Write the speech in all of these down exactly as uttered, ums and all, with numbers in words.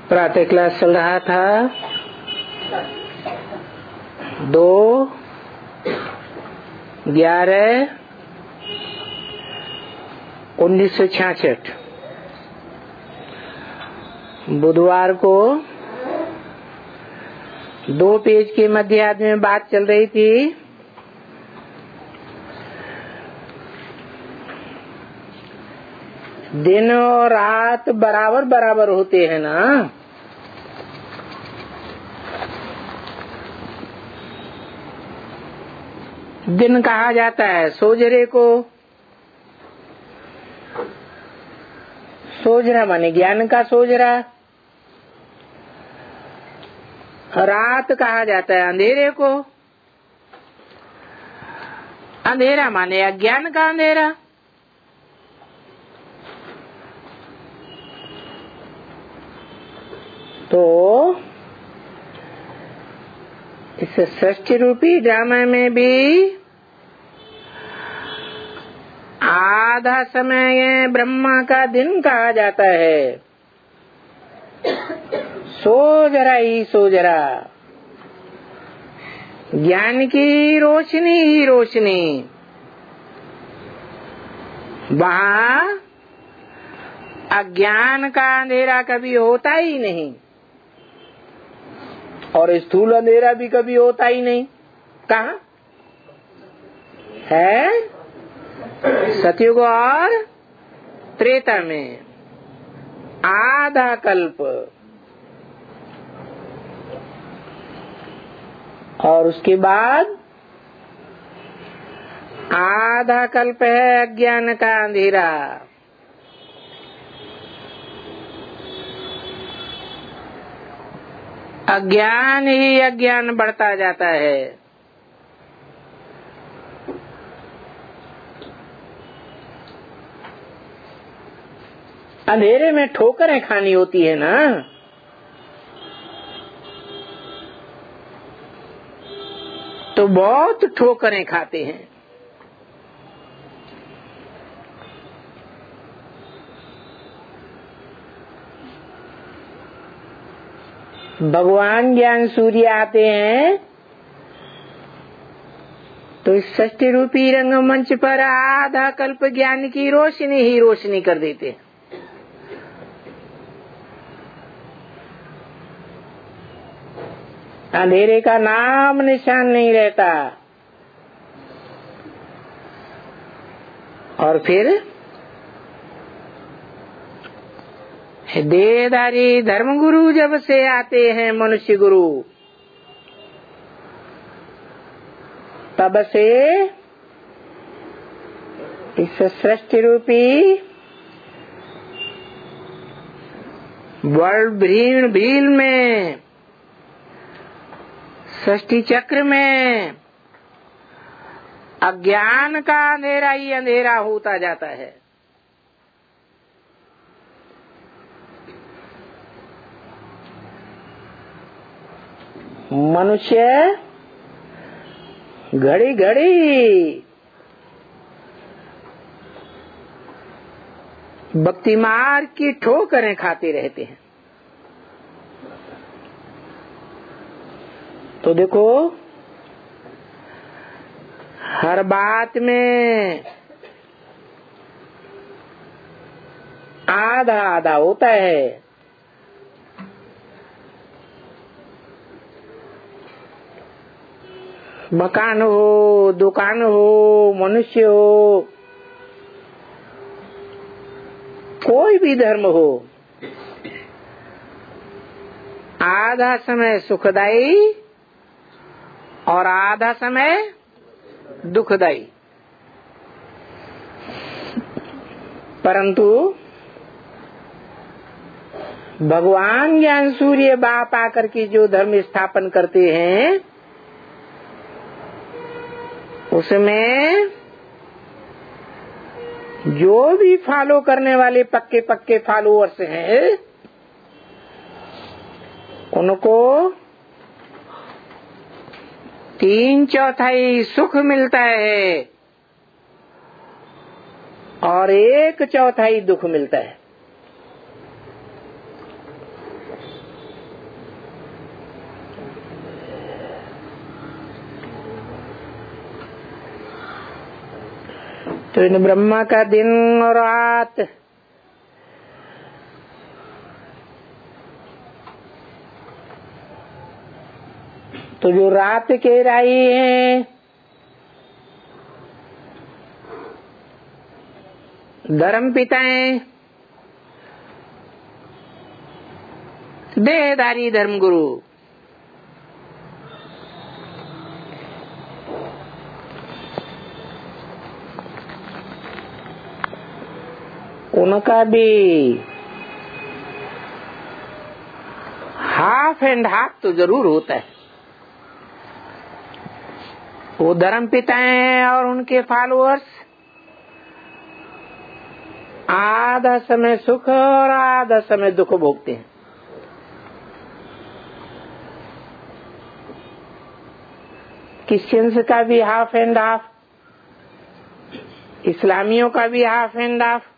प्रातः क्लास चल रहा था दो ग्यारह उन्नीस सौ छियासठ बुधवार को दो पेज के मध्य में बात चल रही थी। दिन और रात बराबर बराबर होते हैं ना। दिन कहा जाता है सोजरे को, सोजरा माने ज्ञान का सोजरा। रात कहा जाता है अंधेरे को, अंधेरा माने अज्ञान का अंधेरा। तो इस सृष्टि रूपी ड्रामा में भी आधा समय ब्रह्मा का दिन कहा जाता है। सो जरा ही सो जरा, ज्ञान की रोशनी ही रोशनी। वहाँ अज्ञान का अंधेरा कभी होता ही नहीं और स्थूल अंधेरा भी कभी होता ही नहीं। कहाँ है? सतयुग और त्रेता में आधा कल्प, और उसके बाद आधा कल्प है अज्ञान का अंधेरा। अज्ञान ही अज्ञान बढ़ता जाता है। अंधेरे में ठोकरें खानी होती है ना। तो बहुत ठोकरें खाते हैं। भगवान ज्ञान सूर्य आते हैं तो इस सृष्टि रूपी रंगमंच पर आधा कल्प ज्ञान की रोशनी ही रोशनी कर देते हैं। अंधेरे का नाम निशान नहीं रहता। और फिर देहधारी धर्म गुरु जब से आते हैं, मनुष्य गुरु, तब से इस सृष्टि रूपी वर्ल्ड भीड़ भील में, सृष्टि चक्र में अज्ञान का अंधेरा ही अंधेरा होता जाता है। मनुष्य घड़ी घड़ी भक्ति मार्ग की ठोकरें खाते रहते हैं। तो देखो, हर बात में आधा आधा होता है। मकान हो, दुकान हो, मनुष्य हो, कोई भी धर्म हो, आधा समय सुखदायी और आधा समय दुखदायी। परंतु भगवान ज्ञान सूर्य बाप आकर के जो धर्म स्थापन करते हैं, उसमें जो भी फॉलो करने वाले पक्के पक्के फॉलोअर्स हैं, उनको तीन चौथाई सुख मिलता है और एक चौथाई दुख मिलता है। तो इन ब्रह्मा का दिन और रात, तो जो रात के राही हैं धर्म पिताएं, देहधारी धर्म गुरु, उनका भी हाफ एंड हाफ तो जरूर होता है। वो धर्म पिताएं और उनके फॉलोअर्स आधा समय सुख और आधा समय दुख भोगते हैं। क्रिश्चियंस का भी हाफ एंड हाफ, इस्लामियों का भी हाफ एंड हाफ,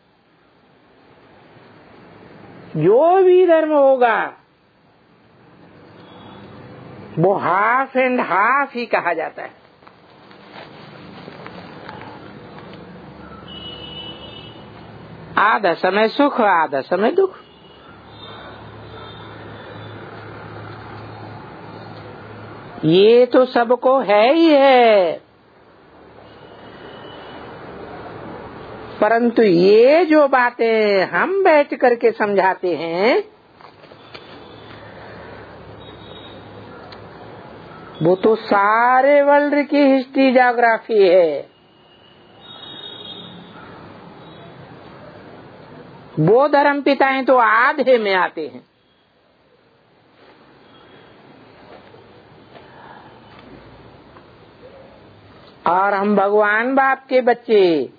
जो भी धर्म होगा वो हाफ एंड हाफ ही कहा जाता है। आधा समय सुख, आधा समय दुख। ये तो सबको है ही है, परंतु ये जो बातें हम बैठ करके समझाते हैं वो तो सारे वर्ल्ड की हिस्ट्री ज्योग्राफी है। वो धर्म पिताएं तो आधे में आते हैं। और हम भगवान बाप के बच्चे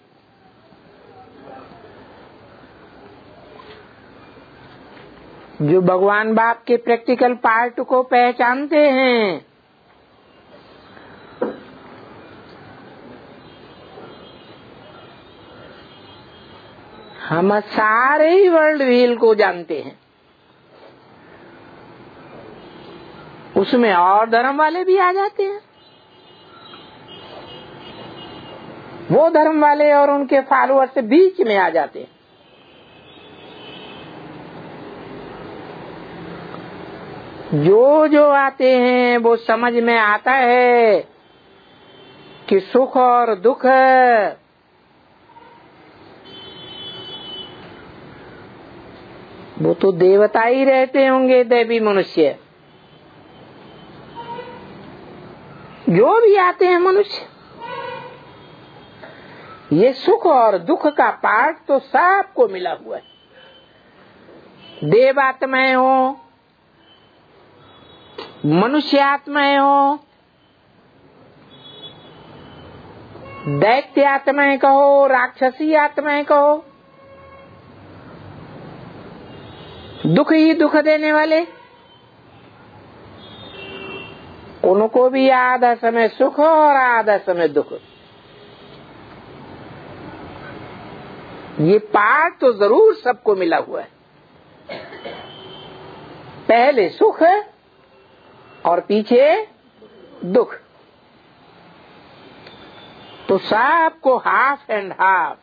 जो भगवान बाप के प्रैक्टिकल पार्ट को पहचानते हैं, हम सारे ही वर्ल्ड व्हील को जानते हैं। उसमें और धर्म वाले भी आ जाते हैं। वो धर्म वाले और उनके फॉलोअर से बीच में आ जाते हैं। जो जो आते हैं वो समझ में आता है कि सुख और दुख वो तो देवता ही रहते होंगे, देवी मनुष्य जो भी आते हैं मनुष्य, ये सुख और दुख का पार्ट तो सबको मिला हुआ है। देव आत्माएं हो, मनुष्य आत्माएं हो, दैत्य आत्माएं कहो, राक्षसी आत्माएं कहो, दुख ही दुख देने वाले, उनको भी आधा समय सुख और आधा समय दुख। ये पार्ट तो जरूर सबको मिला हुआ है। पहले सुख और पीछे दुख, तो सबको हाफ एंड हाफ।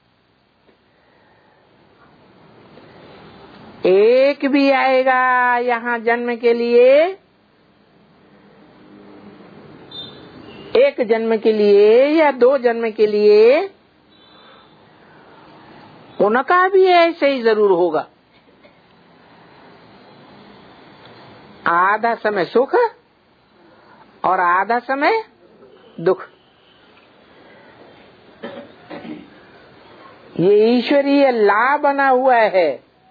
एक भी आएगा यहाँ जन्म के लिए, एक जन्म के लिए या दो जन्म के लिए, उनका भी ऐसे ही जरूर होगा। आधा समय सुख और आधा समय दुख। ये ईश्वरीय लाभ बना हुआ है।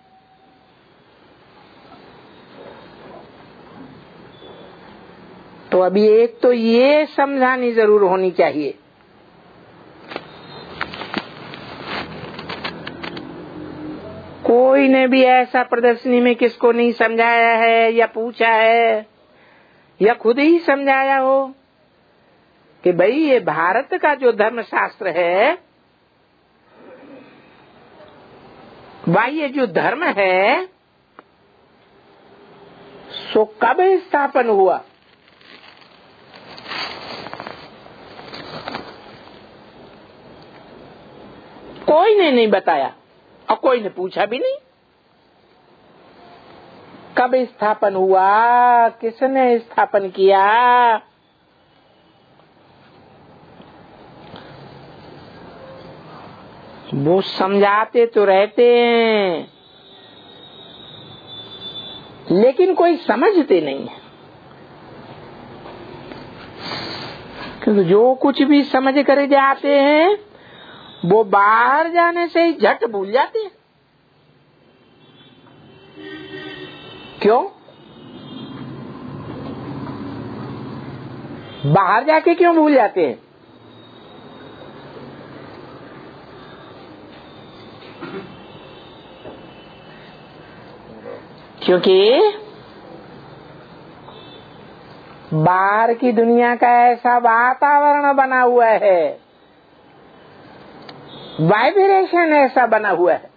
तो अभी एक तो ये समझानी जरूर होनी चाहिए, कोई ने भी ऐसा प्रदर्शनी में किसको नहीं समझाया है या पूछा है या खुद ही समझाया हो कि भाई ये भारत का जो धर्म शास्त्र है, भाई ये जो धर्म है सो कब स्थापन हुआ? कोई ने नहीं बताया और कोई ने पूछा भी नहीं। कब स्थापन हुआ, किसने स्थापन किया, वो समझाते तो रहते हैं लेकिन कोई समझते नहीं है, क्योंकि जो कुछ भी समझ कर जाते हैं वो बाहर जाने से ही झट भूल जाते हैं। क्यों? बाहर जाके क्यों भूल जाते हैं? क्योंकि बाहर की दुनिया का ऐसा वातावरण बना हुआ है, वाइब्रेशन ऐसा बना हुआ है,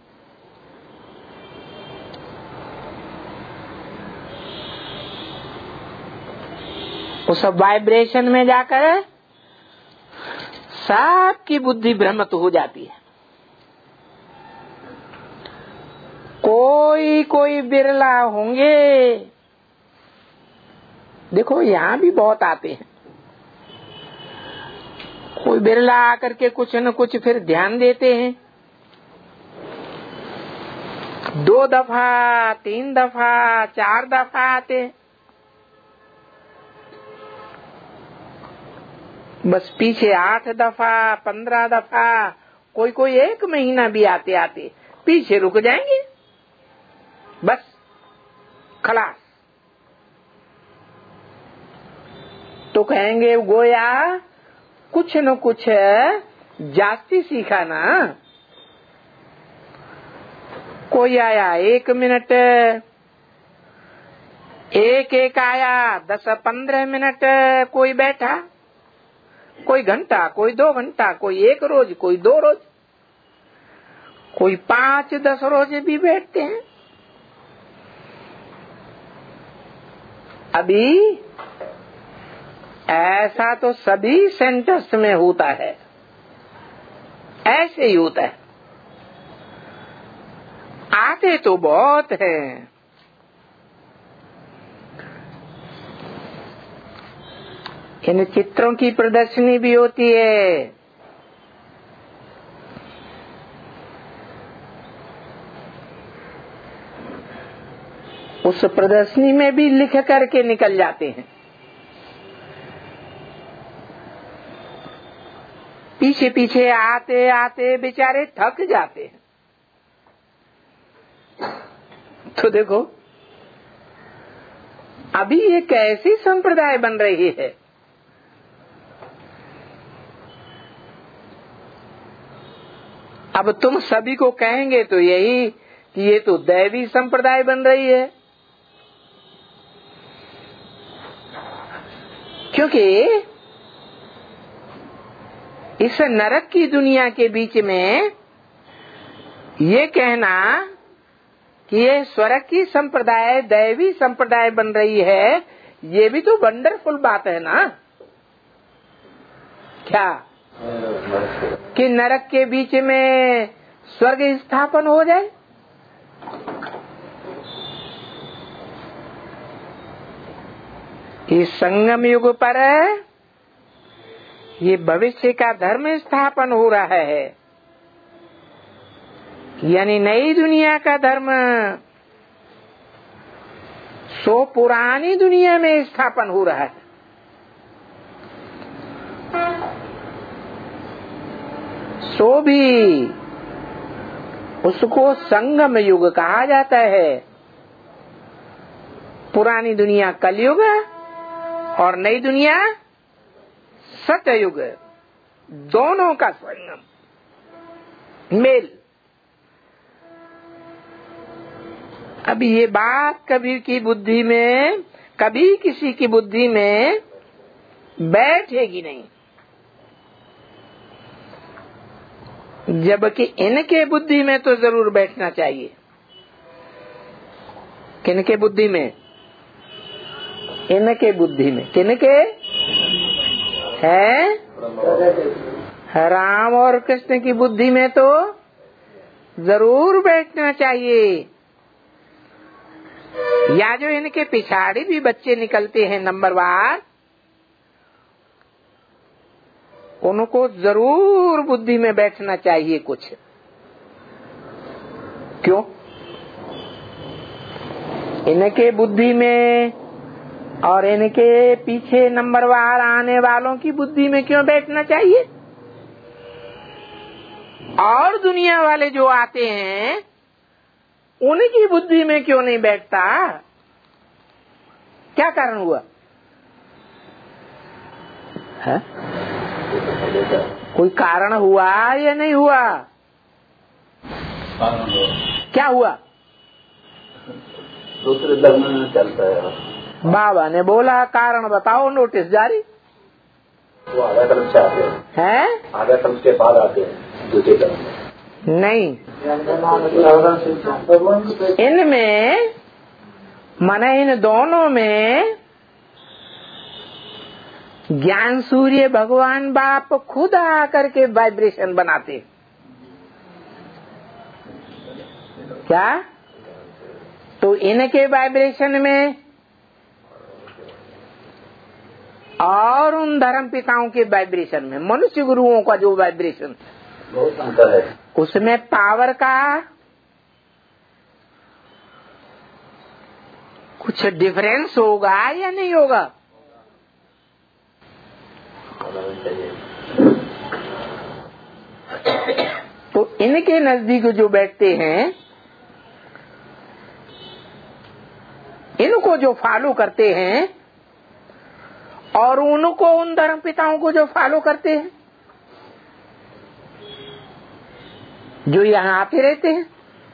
उस वाइब्रेशन में जाकर सबकी बुद्धि भ्रमित हो जाती है। कोई कोई बिरला होंगे, देखो यहाँ भी बहुत आते हैं, कोई बिरला आकर के कुछ न कुछ फिर ध्यान देते हैं, दो दफा, तीन दफा, चार दफा आते हैं, बस पीछे आठ दफा, पंद्रह दफा, कोई कोई एक महीना भी आते आते पीछे रुक जाएंगे, बस खलास। तो कहेंगे गोया कुछ न कुछ जास्ती सीखा ना। कोई आया एक मिनट, एक एक आया दस पंद्रह मिनट, कोई बैठा, कोई घंटा, कोई दो घंटा, कोई एक रोज, कोई दो रोज, कोई पांच दस रोज भी बैठते हैं। अभी ऐसा तो सभी सेंटर्स में होता है, ऐसे ही होता है। आते तो बहुत हैं, इन चित्रों की प्रदर्शनी भी होती है, उस प्रदर्शनी में भी लिख करके निकल जाते हैं। पीछे पीछे आते आते बेचारे थक जाते हैं। तो देखो अभी ये कैसी संप्रदाय बन रही है। अब तुम सभी को कहेंगे तो यही कि ये तो दैवी संप्रदाय बन रही है, क्योंकि इस नरक की दुनिया के बीच में ये कहना कि ये स्वर्ग की संप्रदाय दैवी संप्रदाय बन रही है, ये भी तो वंडरफुल बात है ना। क्या कि नरक के बीच में स्वर्ग स्थापन हो जाए? इस संगम युग पर ये भविष्य का धर्म स्थापन हो रहा है, यानी नई दुनिया का धर्म सो पुरानी दुनिया में स्थापन हो रहा है। सो भी उसको संगम युग कहा जाता है। पुरानी दुनिया कलयुग और नई दुनिया सतयुग, दोनों का संगम मेल। अभी ये बात कभी की बुद्धि में, कभी किसी की बुद्धि में बैठेगी नहीं, जबकि इनके बुद्धि में तो जरूर बैठना चाहिए। किनके बुद्धि में? इनके बुद्धि में। किनके है? राम और कृष्ण की बुद्धि में तो जरूर बैठना चाहिए। या जो इनके पिछाड़ी भी बच्चे निकलते हैं नंबरवार, उनको जरूर बुद्धि में बैठना चाहिए कुछ। क्यों? इनके बुद्धि में और इनके पीछे नंबरवार आने वालों की बुद्धि में क्यों बैठना चाहिए? और दुनिया वाले जो आते हैं उनकी बुद्धि में क्यों नहीं बैठता? क्या कारण हुआ है? कोई कारण हुआ या नहीं हुआ? क्या हुआ? दूसरे धर्म में चलता है। बाबा ने बोला कारण बताओ, नोटिस जारी। वो आधा कल्प से आते हैं, हैं? आधा कल्प के बाद आते हैं दूसरे धर्म में। नहीं, इनमें माने इन दोनों में ज्ञान सूर्य भगवान बाप खुद आकर के वाइब्रेशन बनाते। क्या? तो इनके वाइब्रेशन में और उन धर्म पिताओं के वाइब्रेशन में, मनुष्य गुरुओं का जो वाइब्रेशन बहुत अंतर है। उसमें पावर का कुछ डिफरेंस होगा या नहीं होगा? तो इनके नजदीक जो बैठते हैं, इनको जो फॉलो करते हैं और उनको उन धर्म पिताओं को जो फॉलो करते हैं, जो यहाँ आते रहते हैं,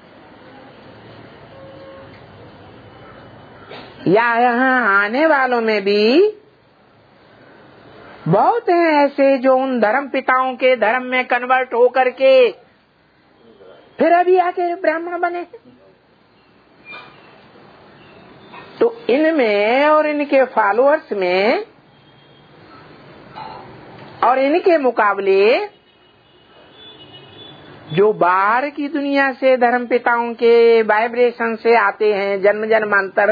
या यहाँ आने वालों में भी बहुत हैं ऐसे जो उन धर्म पिताओं के धर्म में कन्वर्ट होकर के फिर अभी आके ब्राह्मण बने। तो इनमें और इनके फॉलोअर्स में और इनके मुकाबले जो बाहर की दुनिया से धर्म पिताओं के वाइब्रेशन से आते हैं, जन्म जन्मांतर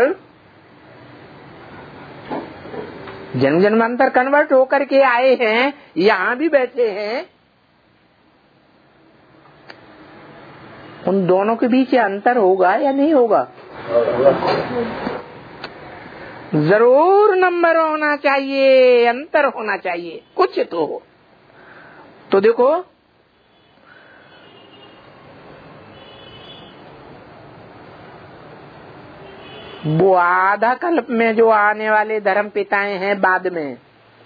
जन्म जन्मांतर कन्वर्ट होकर के आए हैं, यहाँ भी बैठे हैं, उन दोनों के बीच अंतर होगा या नहीं होगा? जरूर नंबर होना चाहिए, अंतर होना चाहिए, कुछ तो हो। तो देखो, वो आधा कल्प में जो आने वाले धर्म पिताएं हैं, बाद में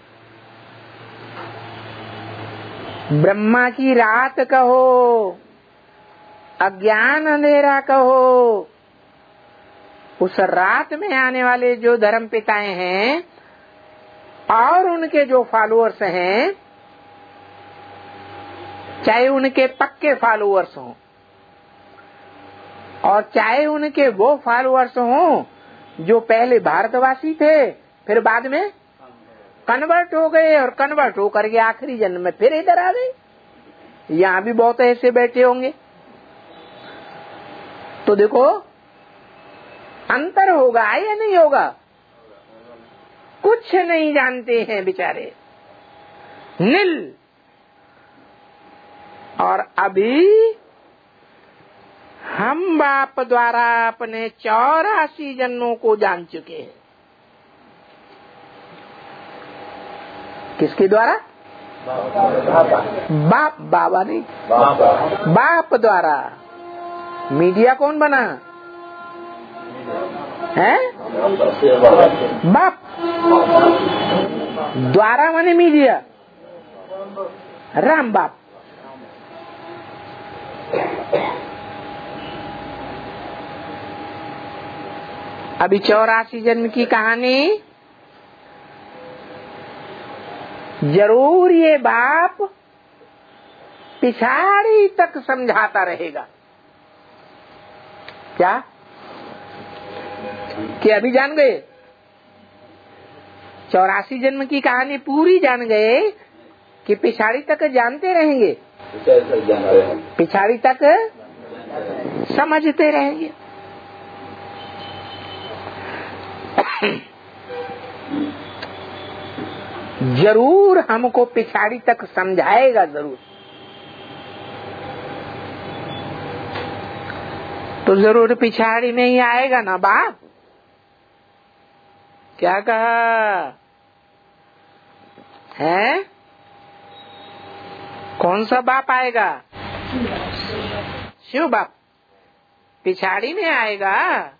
ब्रह्मा की रात कहो, अज्ञान अंधेरा कहो, उस रात में आने वाले जो धर्म पिताएं हैं और उनके जो फॉलोअर्स हैं, चाहे उनके पक्के फॉलोअर्स हों और चाहे उनके वो फॉलोअर्स हों जो पहले भारतवासी थे, फिर बाद में कन्वर्ट हो गए और कन्वर्ट होकर के आखिरी जन्म में फिर इधर आ गए। यहाँ भी बहुत ऐसे बैठे होंगे। तो देखो, अंतर होगा या नहीं होगा? कुछ नहीं जानते हैं बेचारे, नील। और अभी हम बाप द्वारा अपने चौरासी जन्मों को जान चुके हैं। किसके द्वारा? बाप, बाबा नहीं, बाप द्वारा। मीडिया कौन बना है? बाप। द्वारा माने मीडिया, राम बाप। अभी चौरासी जन्म की कहानी जरूर ये बाप पिछाड़ी तक समझाता रहेगा। क्या कि अभी जान गए? चौरासी जन्म की कहानी पूरी जान गए कि पिछाड़ी तक जानते रहेंगे? पिछाड़ी तक समझते रहेंगे। जरूर हमको पिछाड़ी तक समझाएगा जरूर, तो जरूर पिछाड़ी में ही आएगा ना बाप। क्या कहा है? कौन सा बाप आएगा? शिव बाप पिछाड़ी में आएगा।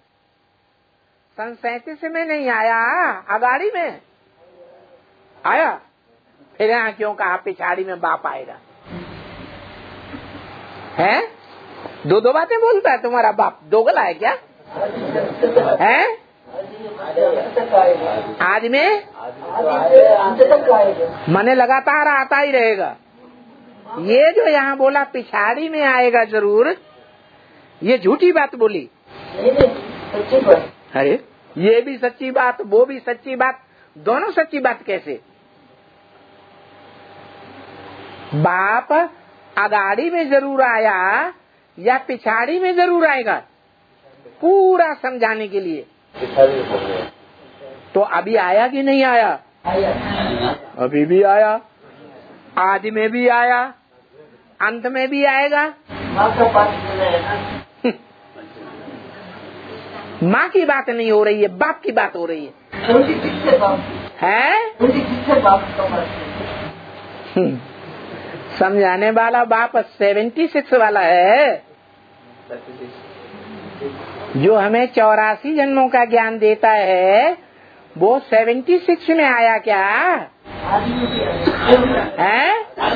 सन सैतीस में नहीं आया, अगाड़ी में आया। फिर यहाँ क्यों कहा पिछाड़ी में बाप आएगा? है दो दो बातें बोलता है तुम्हारा बाप, दोगला है क्या? है आज में मने लगातार आता ही रहेगा। ये जो यहाँ बोला पिछाड़ी में आएगा जरूर, ये झूठी बात बोली। सच्ची बात। अरे ये भी सच्ची बात, वो भी सच्ची बात, दोनों सच्ची बात कैसे? बाप अगाड़ी में जरूर आया या पिछाड़ी में जरूर आएगा? पूरा समझाने के लिए। तो अभी आया कि नहीं आया? आया। अभी भी आया, आज में भी आया, अंत में भी आएगा। माँ की बात नहीं हो रही है, बाप की बात हो रही है। है समझाने वाला बाप सेवेंटी सिक्स वाला है, जो हमें चौरासी जन्मों का ज्ञान देता है, वो सेवेंटी सिक्स में आया क्या है?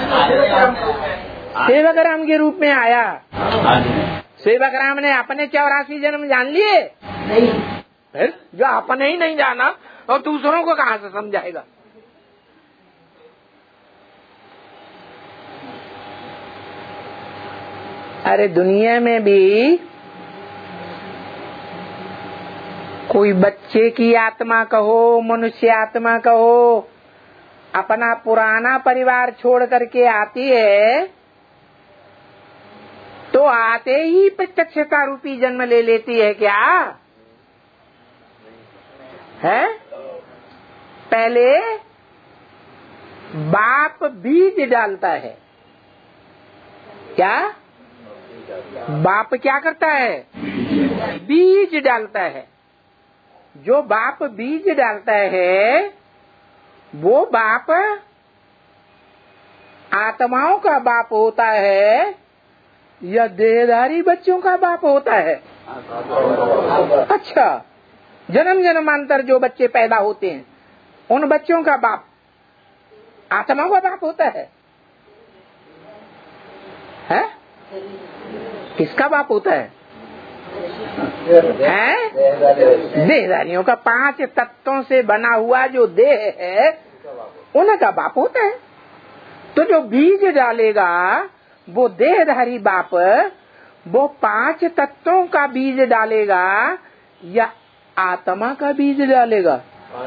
सेवक राम के रूप में आया। सेवक राम ने अपने चौरासी जन्म जान लिए? नहीं। फिर जो अपने ही नहीं जाना और दूसरों को कहाँ से समझाएगा? अरे दुनिया में भी कोई बच्चे की आत्मा कहो, मनुष्य आत्मा कहो, अपना पुराना परिवार छोड़ करके आती है तो आते ही प्रत्यक्षता रूपी जन्म ले लेती है क्या? है पहले बाप बीज डालता है। क्या बाप क्या करता है? बीज डालता है। जो बाप बीज डालता है वो बाप आत्माओं का बाप होता है या देहधारी बच्चों का बाप होता है? अच्छा, जन्म जन्मांतर जो बच्चे पैदा होते हैं उन बच्चों का बाप आत्माओं का बाप होता है? है किसका बाप होता है? है देहधारियों का। पांच तत्वों से बना हुआ जो देह है उनका बाप होता है। तो जो बीज डालेगा वो देहधारी बाप, वो पांच तत्वों का बीज डालेगा या आत्मा का बीज डालेगा?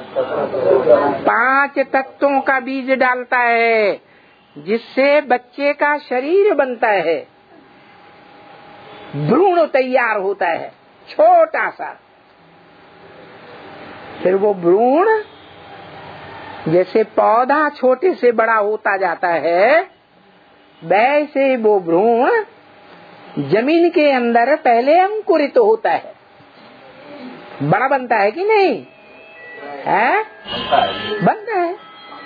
पांच तत्वों का बीज डालता है, जिससे बच्चे का शरीर बनता है, भ्रूण तैयार होता है छोटा सा। फिर वो भ्रूण जैसे पौधा छोटे से बड़ा होता जाता है, वैसे वो भ्रूण जमीन के अंदर पहले अंकुरित तो होता है, बड़ा बनता है कि नहीं? है बनता है।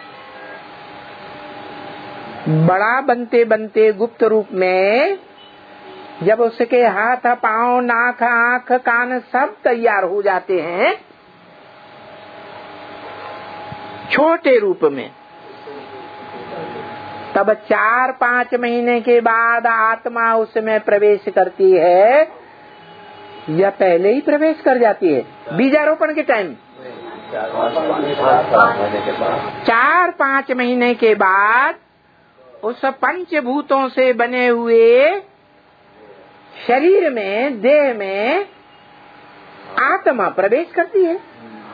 बड़ा बनते बनते गुप्त रूप में जब उसके हाथ पांव नाक आंख कान सब तैयार हो जाते हैं छोटे रूप में, तब चार पांच महीने के बाद आत्मा उसमें प्रवेश करती है या पहले ही प्रवेश कर जाती है? बीजारोपण के टाइम चार पांच महीने के बाद उस पंचभूतों से बने हुए शरीर में, देह में आत्मा प्रवेश करती है।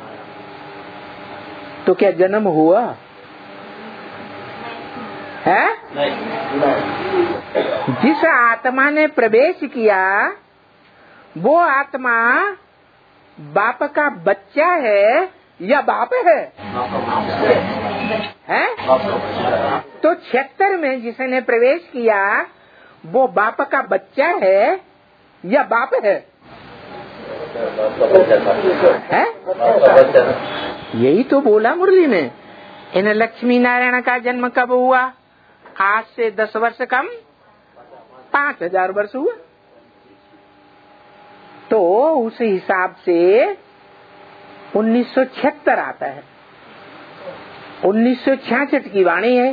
तो क्या जन्म हुआ है? नहीं। जिस आत्मा ने प्रवेश किया वो आत्मा बाप का बच्चा है या बाप है? है? तो छिहत्तर में जिसने प्रवेश किया वो बाप का बच्चा है या बाप है? है? यही तो बोला मुरली में। इन लक्ष्मी नारायण का जन्म कब हुआ? आज से दस वर्ष कम पांच हजार वर्ष हुआ। तो उस हिसाब से उन्नीस सौ छिहत्तर आता है। उन्नीस सौ छियासठ की वाणी है।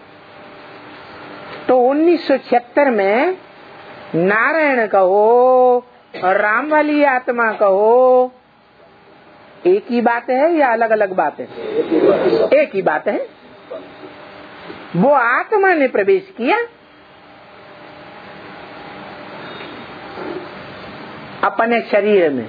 तो उन्नीस सौ छिहत्तर में नारायण कहो और राम वाली आत्मा कहो, एक ही बात है या अलग अलग बात है? एक ही बात है। वो आत्मा ने प्रवेश किया अपने शरीर में।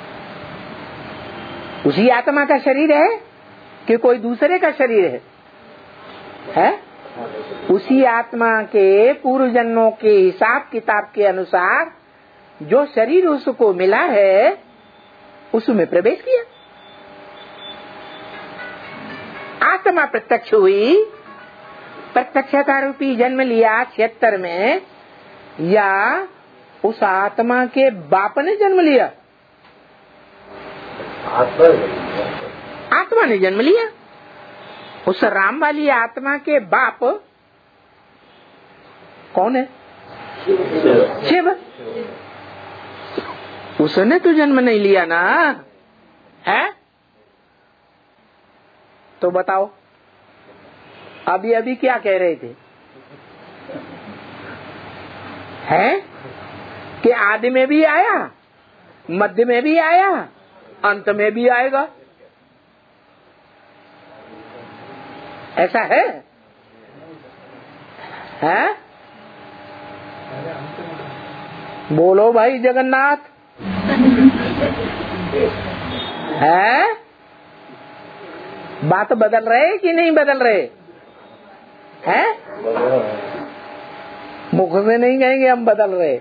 उसी आत्मा का शरीर है कि कोई दूसरे का शरीर है? है? उसी आत्मा के पूर्व जन्मों के हिसाब किताब के अनुसार जो शरीर उसको मिला है उसमें प्रवेश किया। आत्मा प्रत्यक्ष हुई, प्रत्यक्षता रूपी जन्म लिया छिहत्तर में, या उस आत्मा के बाप ने जन्म लिया? आत्मा ने जन्म लिया। उस राम वाली आत्मा के बाप कौन है? शिव। उसने तो जन्म नहीं लिया ना, है? तो बताओ अभी अभी क्या कह रहे थे? है कि आदि में भी आया, मध्य में भी आया, अंत में भी आएगा। ऐसा है? है? बोलो भाई जगन्नाथ। है? बात बदल रहे कि नहीं बदल रहे? हैं? मुख से नहीं कहेंगे हम बदल रहे।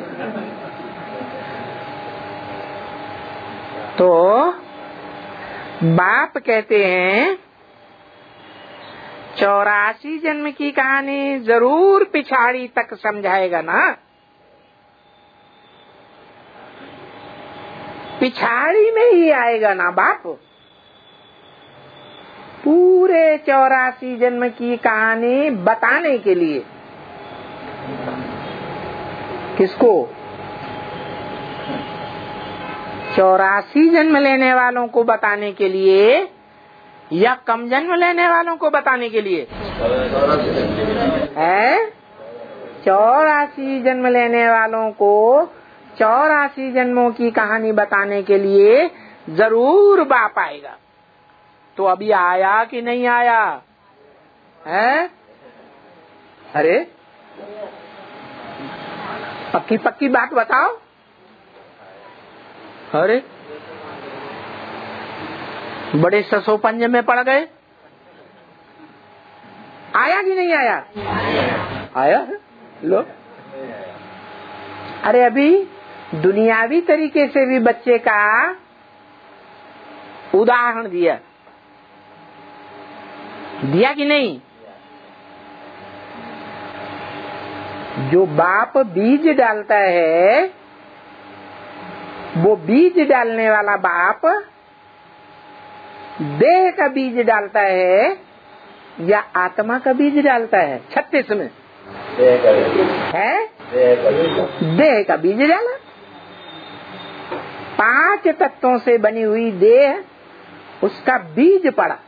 तो बाप कहते हैं चौरासी जन्म की कहानी जरूर पिछाड़ी तक समझाएगा ना। पिछाड़ी में ही आएगा ना बाप। पूरे चौरासी जन्म की कहानी बताने के लिए। किसको? चौरासी जन्म लेने वालों को बताने के लिए या कम जन्म लेने वालों को बताने के लिए? है? चौरासी जन्म लेने वालों को चौरासी जन्मों की कहानी बताने के लिए जरूर बाप आएगा। तो अभी आया कि नहीं आया? है? अरे पक्की पक्की बात बताओ। अरे बड़े ससो पंज में पड़ गए। आया कि नहीं आया? आया है। लो, अरे अभी दुनियावी तरीके से भी बच्चे का उदाहरण दिया दिया कि नहीं? जो बाप बीज डालता है वो बीज डालने वाला बाप देह का बीज डालता है या आत्मा का बीज डालता है? छत्तीस में है देह का बीज डाला। पांच तत्वों से बनी हुई देह, उसका बीज पड़ा।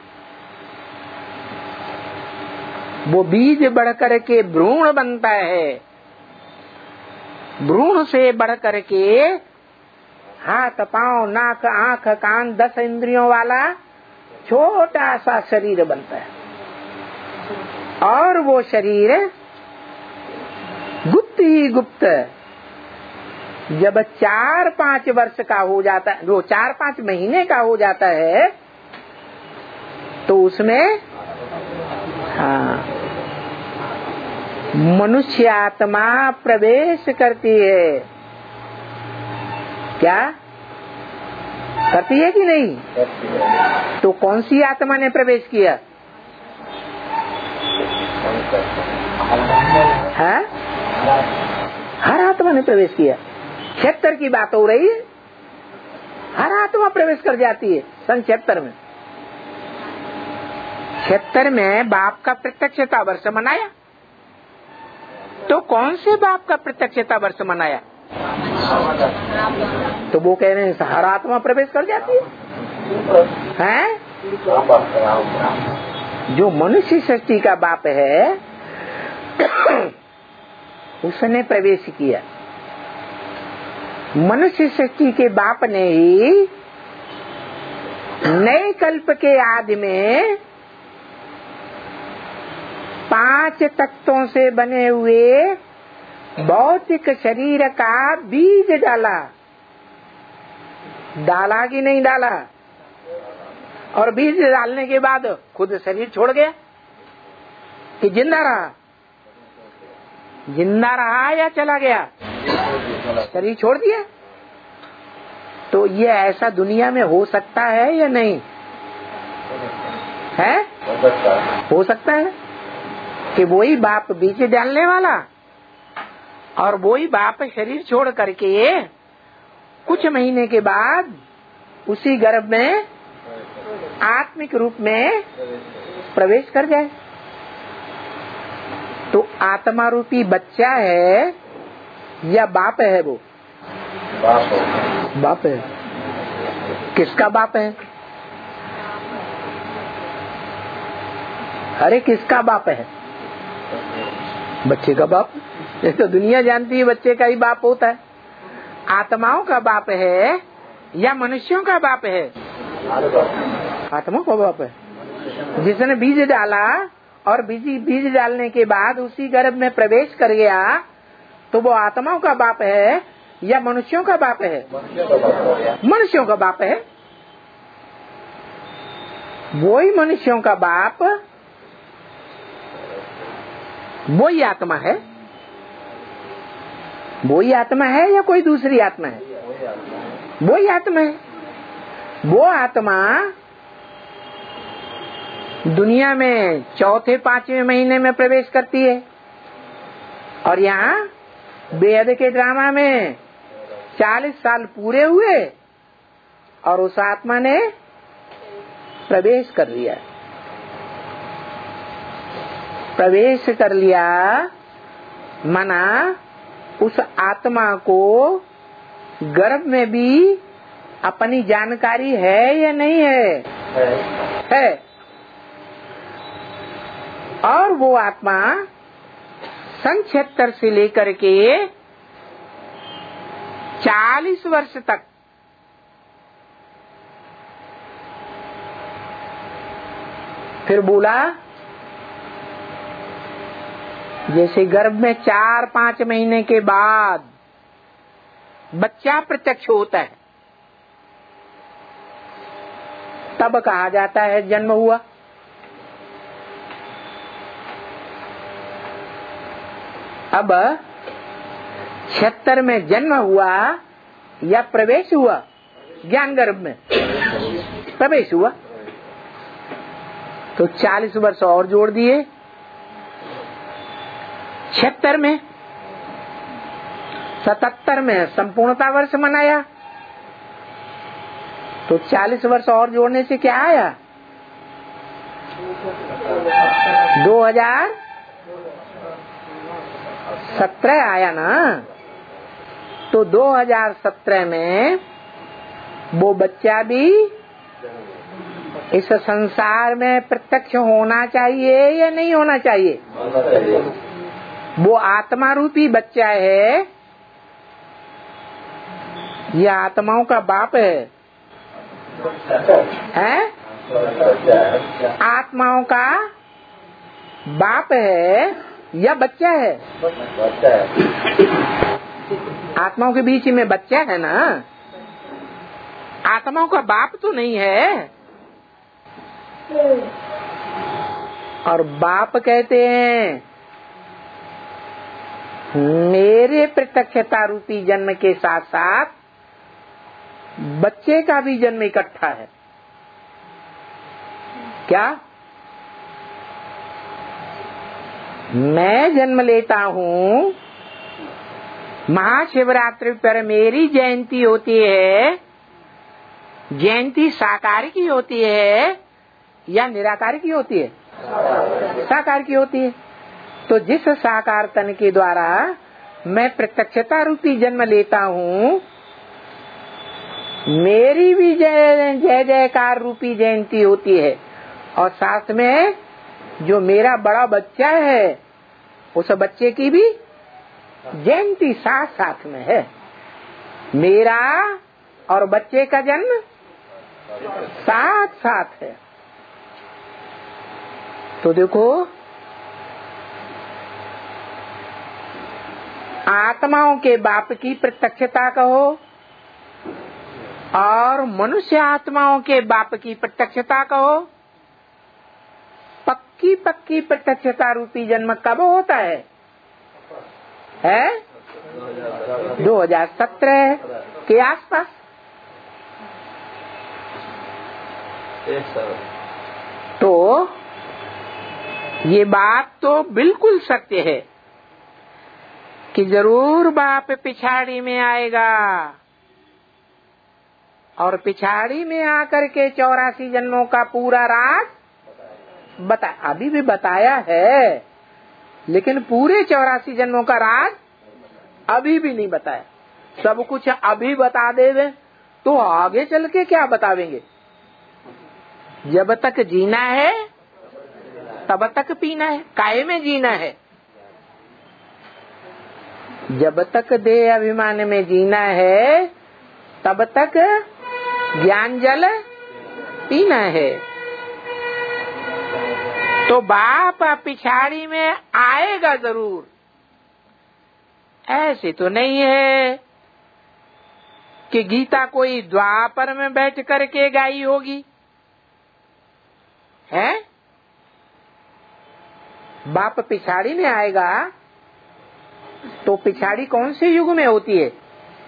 वो बीज बढ़कर के भ्रूण बनता है। भ्रूण से बढ़कर के हाथ, पांव, नाक, आंख, कान, दस इंद्रियों वाला छोटा सा शरीर बनता है। और वो शरीर गुप्त ही गुप्त जब चार पांच वर्ष का हो जाता है, वो चार पांच महीने का हो जाता है, तो उसमें हाँ मनुष्य आत्मा प्रवेश करती है। क्या करती है कि नहीं? तो कौन सी आत्मा ने प्रवेश किया है? हर आत्मा ने प्रवेश किया। छिहत्तर की बात हो रही है, हर आत्मा प्रवेश कर जाती है। सन छिहत्तर में छिहत्तर में बाप का प्रत्यक्षता वर्ष मनाया। तो कौन से बाप का प्रत्यक्षता वर्ष मनाया? तो वो कह रहे हैं हर आत्मा प्रवेश कर जाती है, हैं? जो मनुष्य सृष्टि का बाप है उसने प्रवेश किया। मनुष्य सृष्टि के बाप ने ही नए कल्प के आदि में पांच तत्वों से बने हुए भौतिक शरीर का बीज डाला। डाला कि नहीं डाला? और बीज डालने के बाद खुद शरीर छोड़ गया कि जिंदा रहा? जिंदा रहा या चला गया? शरीर छोड़ दिया। तो ये ऐसा दुनिया में हो सकता है या नहीं है? हो सकता है कि वही बाप बीज डालने वाला और वही बाप शरीर छोड़ करके कुछ महीने के बाद उसी गर्भ में आत्मिक रूप में प्रवेश कर जाए। तो आत्मा रूपी बच्चा है या बाप है? वो बाप है। बाप है। किसका बाप है? अरे किसका बाप है? बच्चे का बाप। ये तो दुनिया जानती है बच्चे का ही बाप होता है। आत्माओं का बाप है या मनुष्यों का बाप है? आत्माओं का बाप है। जिसने बीज डाला और बीज बीज डालने के बाद उसी गर्भ में प्रवेश कर गया, तो वो आत्माओं का बाप है या मनुष्यों का बाप है? मनुष्यों का बाप है। वही मनुष्यों का बाप वही आत्मा है। वही आत्मा है या कोई दूसरी आत्मा है? वही आत्मा है। वो आत्मा दुनिया में चौथे पांचवें महीने में प्रवेश करती है और यहाँ बेहद के ड्रामा में चालीस साल पूरे हुए और उस आत्मा ने प्रवेश कर लिया। प्रवेश कर लिया माना उस आत्मा को गर्भ में भी अपनी जानकारी है या नहीं है? है, है। और वो आत्मा सन छिहत्तर से लेकर के चालीस वर्ष तक फिर बोला, जैसे गर्भ में चार पांच महीने के बाद बच्चा प्रत्यक्ष होता है तब कहा जाता है जन्म हुआ। अब छिहत्तर में जन्म हुआ या प्रवेश हुआ? ज्ञान गर्भ में प्रवेश हुआ। तो चालीस वर्ष और जोड़ दिए छिहत्तर में। सतहत्तर में संपूर्णता वर्ष मनाया, तो चालीस वर्ष और जोड़ने से क्या आया? दो हजार सत्रह आया ना। तो दो हजार सत्रह में वो बच्चा भी इस संसार में प्रत्यक्ष होना चाहिए या नहीं होना चाहिए? वो आत्मा रूपी बच्चा है या आत्माओं का बाप है? हैं? आत्माओं का बाप है या बच्चा है? आत्माओं के बीच में बच्चा है ना। आत्माओं का बाप तो नहीं है। और बाप कहते हैं मेरे प्रत्यक्षता रूपी जन्म के साथ साथ बच्चे का भी जन्म इकट्ठा है। क्या? मैं जन्म लेता हूँ, महाशिवरात्रि पर मेरी जयंती होती है। जयंती साकार की होती है या निराकार की होती है? साकार की होती है। तो जिस साकार तन के द्वारा मैं प्रत्यक्षता रूपी जन्म लेता हूँ, मेरी भी जय जय जयकार रूपी जयंती होती है। और साथ में जो मेरा बड़ा बच्चा है, उस बच्चे की भी जयंती साथ साथ में है। मेरा और बच्चे का जन्म साथ साथ है। तो देखो, आत्माओं के बाप की प्रत्यक्षता कहो और मनुष्य आत्माओं के बाप की प्रत्यक्षता कहो, पक्की पक्की प्रत्यक्षता रूपी जन्म कब होता है? है दो हजार सत्रह के आसपास। तो ये बात तो बिल्कुल सत्य है कि जरूर बाप पिछाड़ी में आएगा और पिछाड़ी में आकर के चौरासी जन्मों का पूरा राज बता अभी भी बताया है, लेकिन पूरे चौरासी जन्मों का राज अभी भी नहीं बताया। सब कुछ अभी बता देवे तो आगे चल के क्या बतावेंगे? जब तक जीना है तब तक पीना है। काहे में जीना है? जब तक देह अभिमान में जीना है तब तक ज्ञान जल पीना है। तो बाप पिछाड़ी में आएगा जरूर। ऐसे तो नहीं है कि गीता कोई द्वापर में बैठ करके गाई होगी, है? बाप पिछाड़ी में आएगा तो पिछाड़ी कौन से युग में होती है?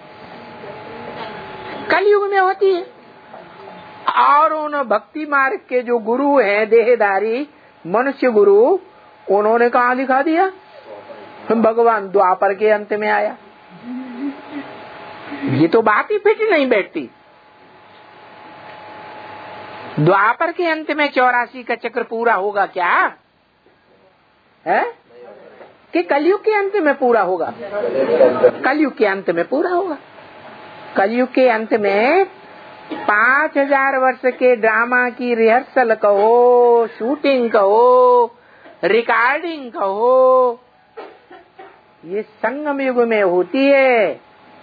कल युग में होती है। और उन भक्ति मार्ग के जो गुरु हैं, देहधारी मनुष्य गुरु, उन्होंने कहा लिखा दिया भगवान द्वापर के अंत में आया। ये तो बात ही फिट नहीं बैठती। द्वापर के अंत में चौरासी का चक्र पूरा होगा क्या है? कि कलयुग के अंत में पूरा होगा? कलयुग के अंत में पूरा होगा। कलयुग के अंत में पांच हजार वर्ष के ड्रामा की रिहर्सल कहो, शूटिंग कहो, रिकॉर्डिंग कहो, ये संगम युग में होती है,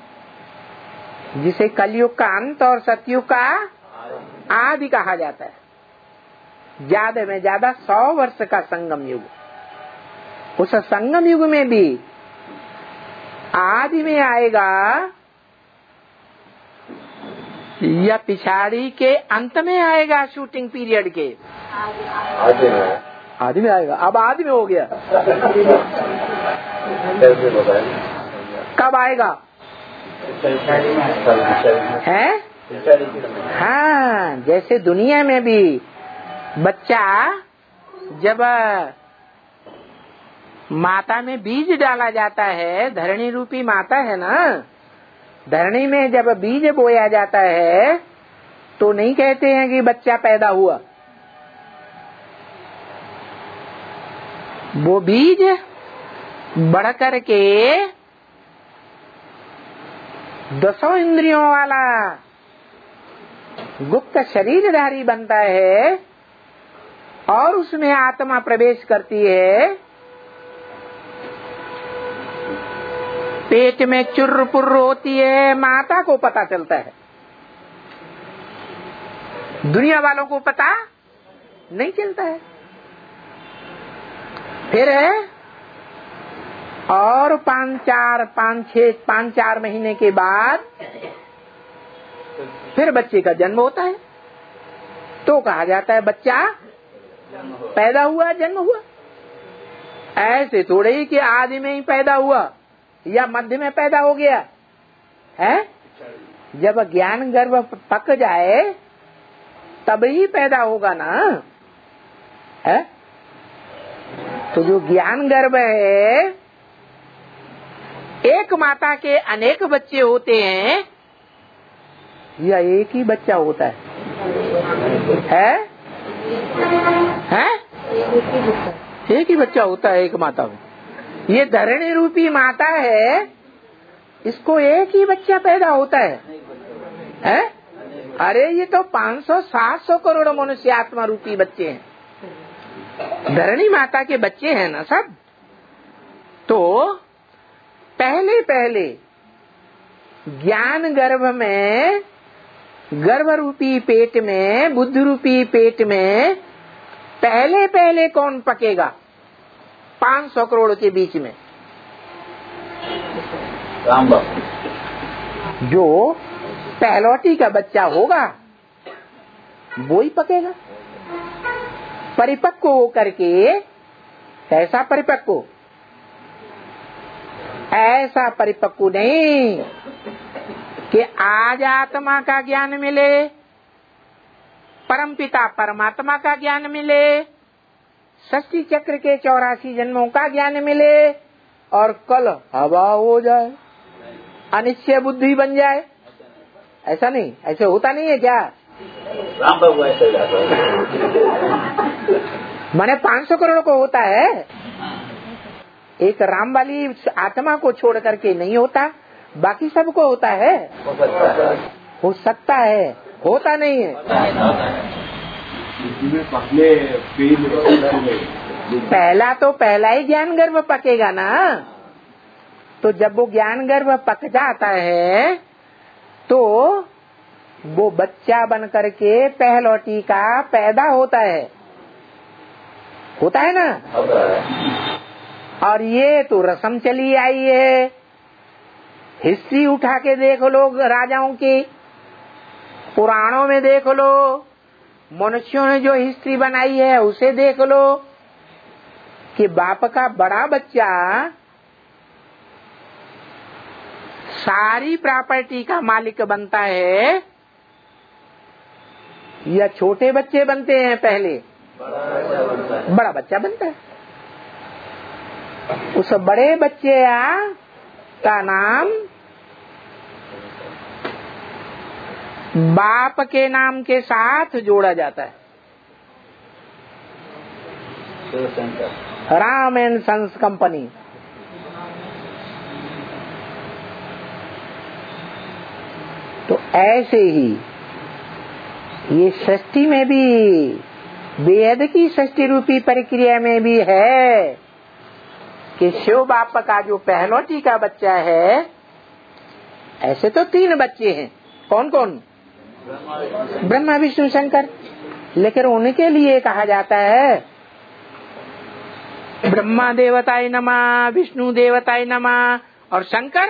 जिसे कलयुग का अंत और सतयुग का आदि कहा जाता है। ज्यादा में ज्यादा सौ वर्ष का संगम युग। उस संगम युग में भी आदि में आएगा या पिछाड़ी के अंत में आएगा? शूटिंग पीरियड के आदि में आदि में आएगा। अब आदि में हो गया। कब आएगा? है? हाँ, जैसे दुनिया में भी बच्चा जब माता में बीज डाला जाता है, धरणी रूपी माता है ना, धरणी में जब बीज बोया जाता है तो नहीं कहते हैं कि बच्चा पैदा हुआ। वो बीज बढ़ कर के दसों इंद्रियों वाला गुप्त शरीरधारी बनता है और उसमें आत्मा प्रवेश करती है। पेट में चुर्र पुर्र होती है, माता को पता चलता है, दुनिया वालों को पता नहीं चलता है। फिर और पांच चार पांच छह पांच चार महीने के बाद फिर बच्चे का जन्म होता है, तो कहा जाता है बच्चा पैदा हुआ, जन्म हुआ। ऐसे थोड़े ही कि आदि में ही पैदा हुआ, या मध्य में पैदा हो गया है? जब ज्ञान गर्भ पक जाए तब ही पैदा होगा ना है? तो जो ज्ञान गर्भ है, एक माता के अनेक बच्चे होते हैं या एक ही बच्चा होता है? है? है? एक ही बच्चा होता है एक माता में। ये धरणी रूपी माता है, इसको एक ही बच्चा पैदा होता है, है? अरे ये तो पाँच सौ सात सौ करोड़ मनुष्य आत्मा रूपी बच्चे हैं, धरणी माता के बच्चे हैं ना सब। तो पहले पहले ज्ञान गर्भ में, गर्भ रूपी पेट में, बुद्धि रूपी पेट में पहले पहले कौन पकेगा? पाँच सौ करोड़ के बीच में राम बाबू, जो पहलौटी का बच्चा होगा वो ही पकेगा। परिपक्व होकर के, कैसा परिपक्व? ऐसा परिपक्व नहीं कि आज आत्मा का ज्ञान मिले, परमपिता परमात्मा का ज्ञान मिले, षष्ठी चक्र के चौरासी जन्मों का ज्ञान मिले और कल हवा हो जाए, अनिश्चय बुद्धि बन जाए। ऐसा नहीं, ऐसे होता नहीं है क्या? राम बाबू ऐसे जाता है। माने पाँच सौ करोड़ को होता है, एक राम वाली आत्मा को छोड़ करके नहीं होता, बाकी सबको होता है। हो सकता है, हो सकता है, होता नहीं है। पहला तो पहला ही ज्ञान गर्भ पकेगा ना। तो जब वो ज्ञान गर्भ पक जाता है तो वो बच्चा बन करके पहलौटी का पैदा होता है, होता है ना। और ये तो रस्म चली आई है, हिस्ट्री उठा के देख लो, राजाओं की पुराणों में देख लो, मनुष्यों ने जो हिस्ट्री बनाई है उसे देख लो कि बाप का बड़ा बच्चा सारी प्रॉपर्टी का मालिक बनता है या छोटे बच्चे बनते हैं? पहले बड़ा बच्चा बनता है। उस बड़े बच्चे का नाम बाप के नाम के साथ जोड़ा जाता है, राम एंड सन्स कंपनी। तो ऐसे ही ये षष्ठी में भी, वेद की षष्ठी रूपी प्रक्रिया में भी है कि शिव बाप का जो पहलौटी का बच्चा है, ऐसे तो तीन बच्चे हैं। कौन कौन? ब्रह्मा विष्णु शंकर। लेकिन उनके लिए कहा जाता है ब्रह्मा देवताय नमः, विष्णु देवताय नमः और शंकर,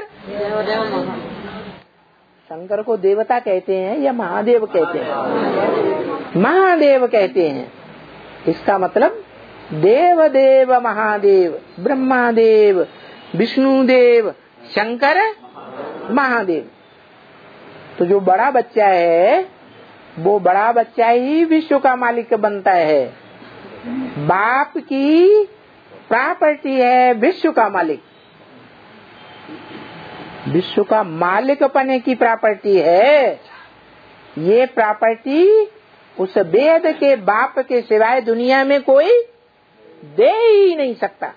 शंकर को देवता कहते हैं या महादेव कहते हैं? महादेव कहते हैं। इसका मतलब देव देव महादेव, ब्रह्मा देव, विष्णु देव, शंकर महादेव। तो जो बड़ा बच्चा है वो बड़ा बच्चा ही विश्व का मालिक बनता है। बाप की प्रॉपर्टी है विश्व का मालिक, विश्व का मालिक पने की प्रॉपर्टी है। ये प्रॉपर्टी उस वेद के बाप के सिवाय दुनिया में कोई दे ही नहीं सकता।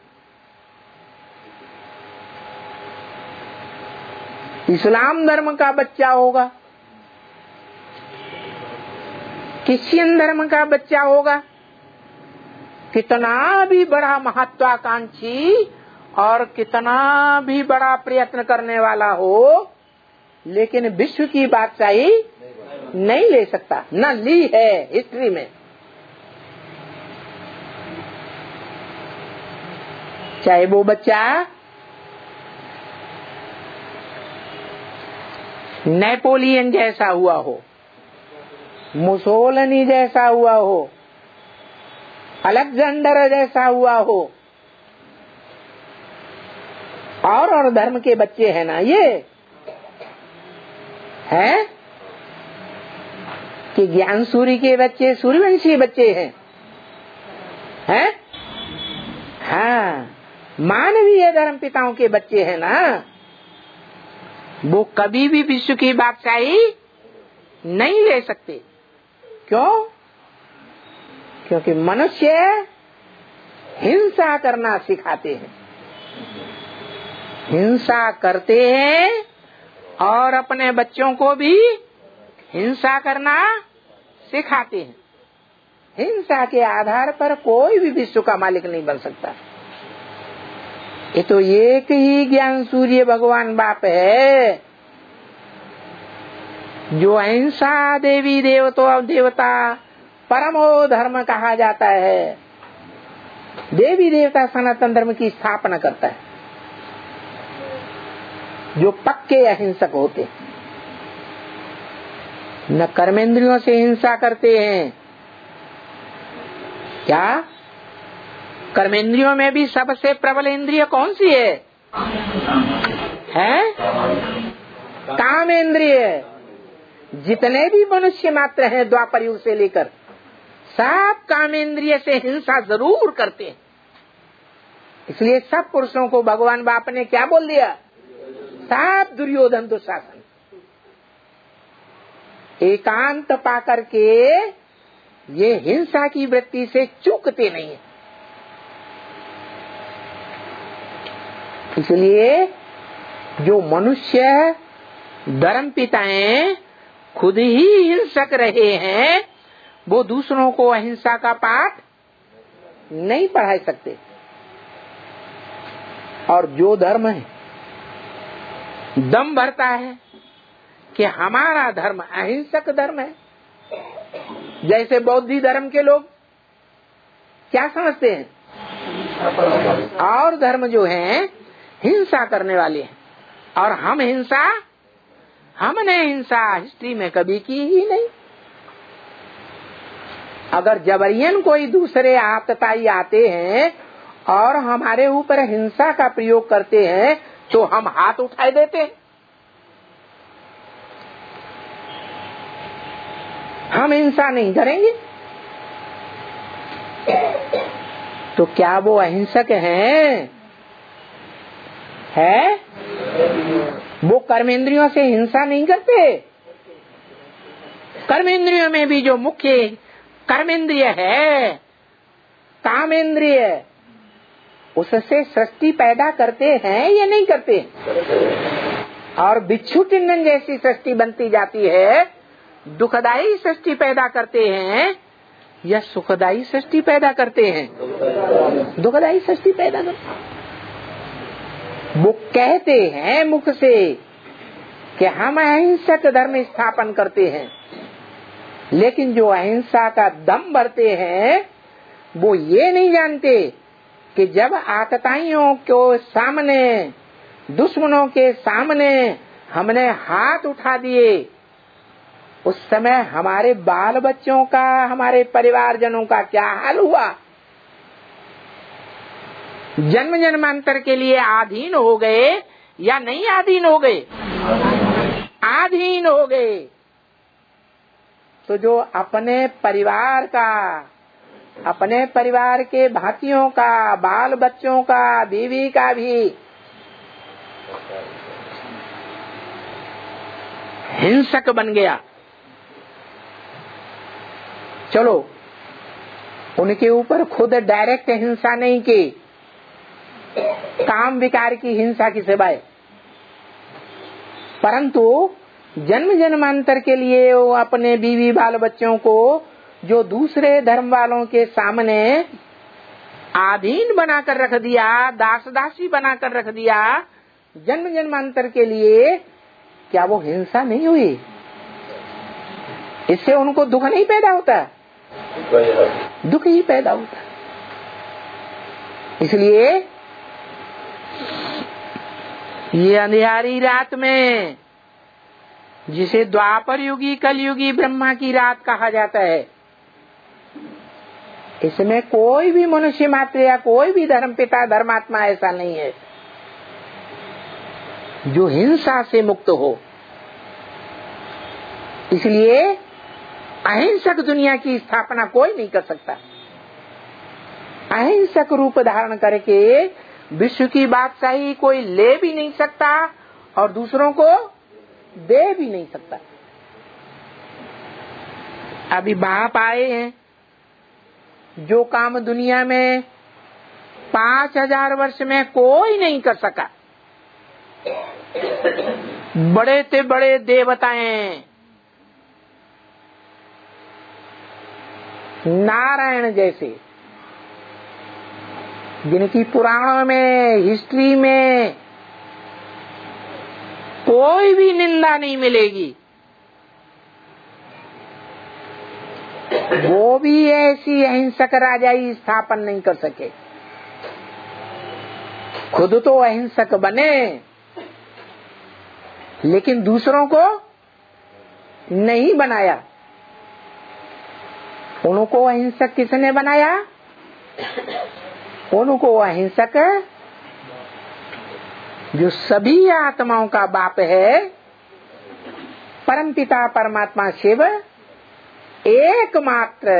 इस्लाम धर्म का बच्चा होगा, क्रिश्चियन धर्म का बच्चा होगा, कितना भी बड़ा महत्वाकांक्षी और कितना भी बड़ा प्रयत्न करने वाला हो, लेकिन विश्व की बादशाही नहीं ले सकता, न ली है हिस्ट्री में। चाहे वो बच्चा नेपोलियन जैसा हुआ हो, मुसोलिनी जैसा हुआ हो, अलेक्जेंडर जैसा हुआ हो, और और धर्म के बच्चे हैं ना, ये हैं कि ज्ञान सूर्य के बच्चे, सूर्यवंशी बच्चे हैं, हैं? हाँ, मानवीय धर्म पिताओं के बच्चे हैं ना, वो कभी भी विश्व की बादशाही नहीं ले सकते। क्यों? क्योंकि मनुष्य हिंसा करना सिखाते हैं, हिंसा करते हैं और अपने बच्चों को भी हिंसा करना सिखाते हैं। हिंसा के आधार पर कोई भी विश्व का मालिक नहीं बन सकता। ये तो एक ही ज्ञान सूर्य भगवान बाप है जो अहिंसा देवी देवतो देवता परमो धर्म कहा जाता है। देवी देवता सनातन धर्म की स्थापना करता है, जो पक्के अहिंसक होते, न कर्मेंद्रियों से हिंसा करते हैं। क्या? कर्मेंद्रियों में भी सबसे प्रबल इंद्रिय कौन सी है? है कामेंद्रिय। जितने भी मनुष्य मात्र हैं द्वापर युग से लेकर, सब कामेंद्रिय से हिंसा जरूर करते हैं। इसलिए सब पुरुषों को भगवान बाप ने क्या बोल दिया? सब दुर्योधन दुशासन। एकांत पाकर के ये हिंसा की वृत्ति से चूकते नहीं है। इसलिए जो मनुष्य धर्म पिताएं खुद ही हिंसक रहे हैं, वो दूसरों को अहिंसा का पाठ नहीं पढ़ा सकते। और जो धर्म है दम भरता है कि हमारा धर्म अहिंसक धर्म है, जैसे बौद्धी धर्म के लोग क्या समझते हैं, और धर्म जो है हिंसा करने वाले हैं, और हम हिंसा, हमने हिंसा हिस्ट्री में कभी की ही नहीं। अगर जबरियन कोई दूसरे आतताई आते हैं और हमारे ऊपर हिंसा का प्रयोग करते हैं तो हम हाथ उठाए देते हैं। हम हिंसा नहीं करेंगे। तो क्या वो अहिंसक हैं? है? वो कर्मेंद्रियों से हिंसा नहीं करते। कर्मेंद्रियों में भी जो मुख्य कर्मेंद्रिय है कामेंद्रिय, उससे सृष्टि पैदा करते हैं या नहीं करते? और बिच्छू टिंडन जैसी सृष्टि बनती जाती है, दुखदाई सृष्टि पैदा करते हैं या सुखदाई सृष्टि पैदा करते हैं? दुखदाई सृष्टि पैदा करते हैं। वो कहते हैं मुख से कि हम अहिंसक धर्म स्थापन करते हैं, लेकिन जो अहिंसा का दम भरते हैं वो ये नहीं जानते कि जब आतताइयों को सामने, दुश्मनों के सामने हमने हाथ उठा दिए, उस समय हमारे बाल बच्चों का, हमारे परिवारजनों का क्या हाल हुआ। जन्म जन्मांतर के लिए आधीन हो गए या नहीं आधीन हो गए? आधीन हो गए। तो जो अपने परिवार का, अपने परिवार के भातियों का, बाल बच्चों का, बीवी का भी हिंसक बन गया, चलो उनके ऊपर खुद डायरेक्ट हिंसा नहीं की, काम विकार की हिंसा की सिवाय, परंतु जन्म जन्मांतर के लिए वो अपने बीवी बाल बच्चों को जो दूसरे धर्म वालों के सामने आधीन बनाकर रख दिया, दास दासी बनाकर रख दिया जन्म जन्मांतर के लिए, क्या वो हिंसा नहीं हुई? इससे उनको दुख नहीं पैदा होता? दुख ही पैदा होता। इसलिए ये अंधियारी रात में, जिसे द्वापर युगी कलयुगी ब्रह्मा की रात कहा जाता है, इसमें कोई भी मनुष्य मात्र या कोई भी धर्म पिता धर्मात्मा ऐसा नहीं है जो हिंसा से मुक्त हो। इसलिए अहिंसक दुनिया की स्थापना कोई नहीं कर सकता। अहिंसक रूप धारण करके विश्व की बादशाही कोई ले भी नहीं सकता और दूसरों को दे भी नहीं सकता। अभी बाप आए हैं, जो काम दुनिया में पांच हजार वर्ष में कोई नहीं कर सका। बड़े से बड़े देवताएं, नारायण जैसे, जिनकी पुराणों में, हिस्ट्री में कोई भी निंदा नहीं मिलेगी, वो भी ऐसी अहिंसक राजाई स्थापन नहीं कर सके। खुद तो अहिंसक बने, लेकिन दूसरों को नहीं बनाया। उनको अहिंसक किसने बनाया? उनको अहिंसक जो सभी आत्माओं का बाप है, परमपिता परमात्मा शिव एकमात्र,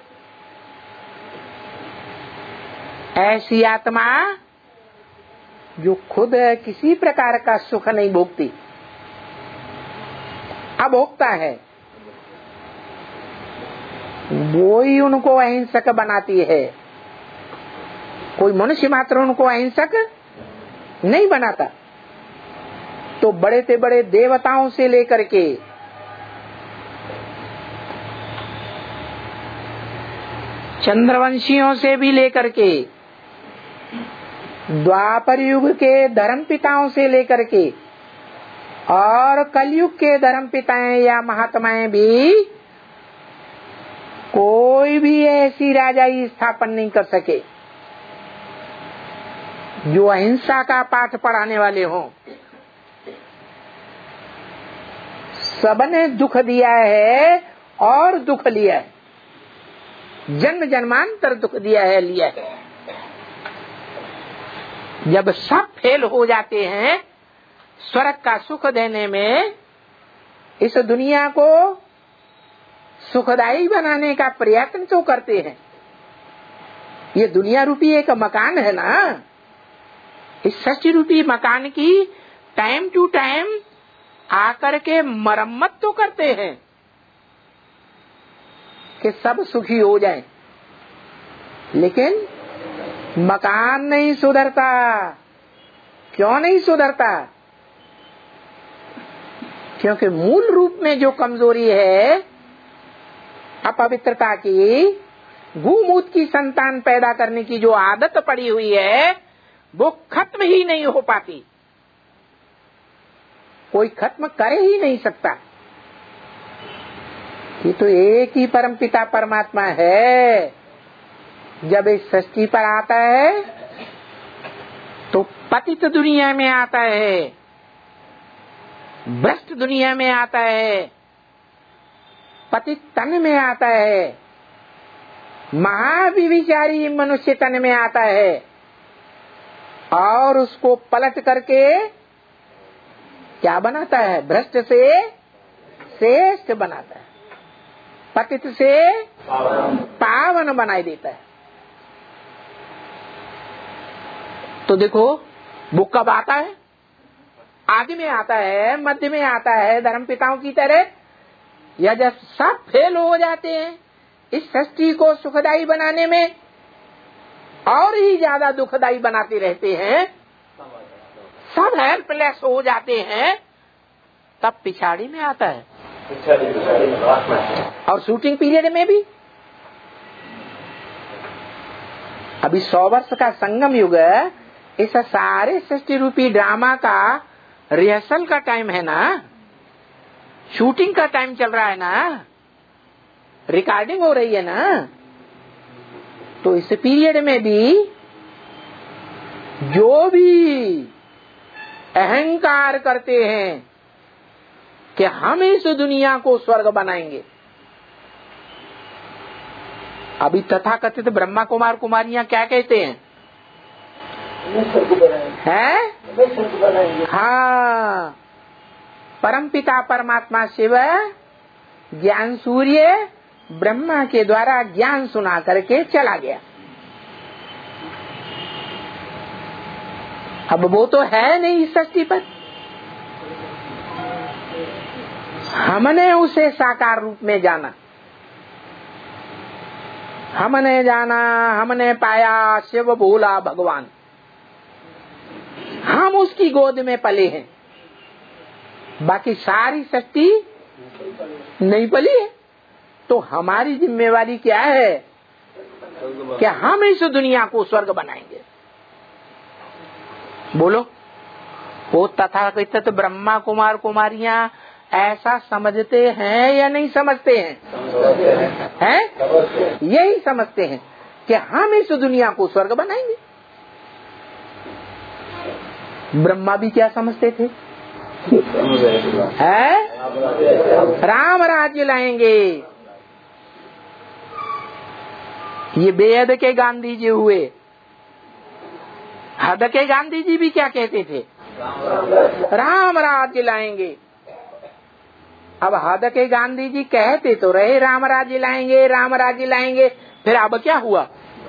ऐसी आत्मा जो खुद किसी प्रकार का सुख नहीं भोगती, अभोक्ता है, वो ही उनको अहिंसक बनाती है। कोई मनुष्य मात्र उनको अहिंसक नहीं बनाता। तो बड़े से बड़े देवताओं से लेकर के चंद्रवंशियों से भी लेकर के द्वापर युग के धर्म पिताओं से लेकर के और कलयुग के धर्म पिताएं या महात्माएं भी कोई भी ऐसी राजाई स्थापन नहीं कर सके जो अहिंसा का पाठ पढ़ाने वाले हों। सबने दुख दिया है और दुख लिया है, जन्म जन्मांतर दुख दिया है, लिया है। जब सब फेल हो जाते हैं स्वर्ग का सुख देने में, इस दुनिया को सुखदायी बनाने का प्रयत्न तो करते हैं। ये दुनिया रूपी एक मकान है ना, इस सृष्टि रूपी मकान की टाइम टू टाइम आकर के मरम्मत तो करते हैं कि सब सुखी हो जाएं, लेकिन मकान नहीं सुधरता। क्यों नहीं सुधरता? क्योंकि मूल रूप में जो कमजोरी है, अपवित्रता की, गूमूत की संतान पैदा करने की जो आदत पड़ी हुई है, वो खत्म ही नहीं हो पाती। कोई खत्म कर ही नहीं सकता। ये तो एक ही परमपिता परमात्मा है। जब इस सृष्टि पर आता है तो पतित दुनिया में आता है, भ्रष्ट दुनिया में आता है, पतित तन में आता है, महाविचारी मनुष्य तन में आता है और उसको पलट करके क्या बनाता है? भ्रष्ट से श्रेष्ठ बनाता है, पतित से पावन बनाई देता है। तो देखो वो कब आता है? आदि में आता है, मध्य में आता है, धर्म पिताओं की तरह, या जब सब फेल हो जाते हैं इस सृष्टि को सुखदायी बनाने में और ही ज्यादा दुखदायी बनाते रहते हैं, सब हेल्पलेस हो जाते हैं, तब पिछाड़ी में आता है। और शूटिंग पीरियड में भी अभी सौ वर्ष का संगम युग, इस सारे सृष्टि रूपी ड्रामा का रिहर्सल का टाइम है ना, शूटिंग का टाइम चल रहा है ना, रिकॉर्डिंग हो रही है ना। तो इस पीरियड में भी जो भी अहंकार करते हैं कि हम इस दुनिया को स्वर्ग बनाएंगे, अभी तथाकथित ब्रह्मा कुमार कुमारियां क्या कहते हैं? हैं? में स्वर्ग बनाएंगे। हाँ, परमपिता परमात्मा शिव ज्ञान सूर्य ब्रह्मा के द्वारा ज्ञान सुना करके चला गया। अब वो तो है नहीं इस सृष्टि पर, हमने उसे साकार रूप में जाना, हमने जाना, हमने पाया शिव भोला भगवान, हम उसकी गोद में पले हैं। बाकी सारी सृष्टि नहीं पली है। तो हमारी जिम्मेवारी क्या है कि हम इस दुनिया को स्वर्ग बनाएंगे। बोलो, वो तथाकथित ब्रह्मा कुमार कुमारियां ऐसा समझते हैं या नहीं समझते हैं? हैं? यही समझते हैं कि हम इस दुनिया को स्वर्ग बनाएंगे। ब्रह्मा भी क्या समझते थे? है राम राज्य लाएंगे। ये बेहद के गांधी जी हुए। हद के गांधी जी भी क्या कहते थे? राम राज्य लाएंगे। अब हद के गांधी जी कहते तो रहे राम राज्य लाएंगे, राम राज्य लाएंगे, फिर अब क्या हुआ?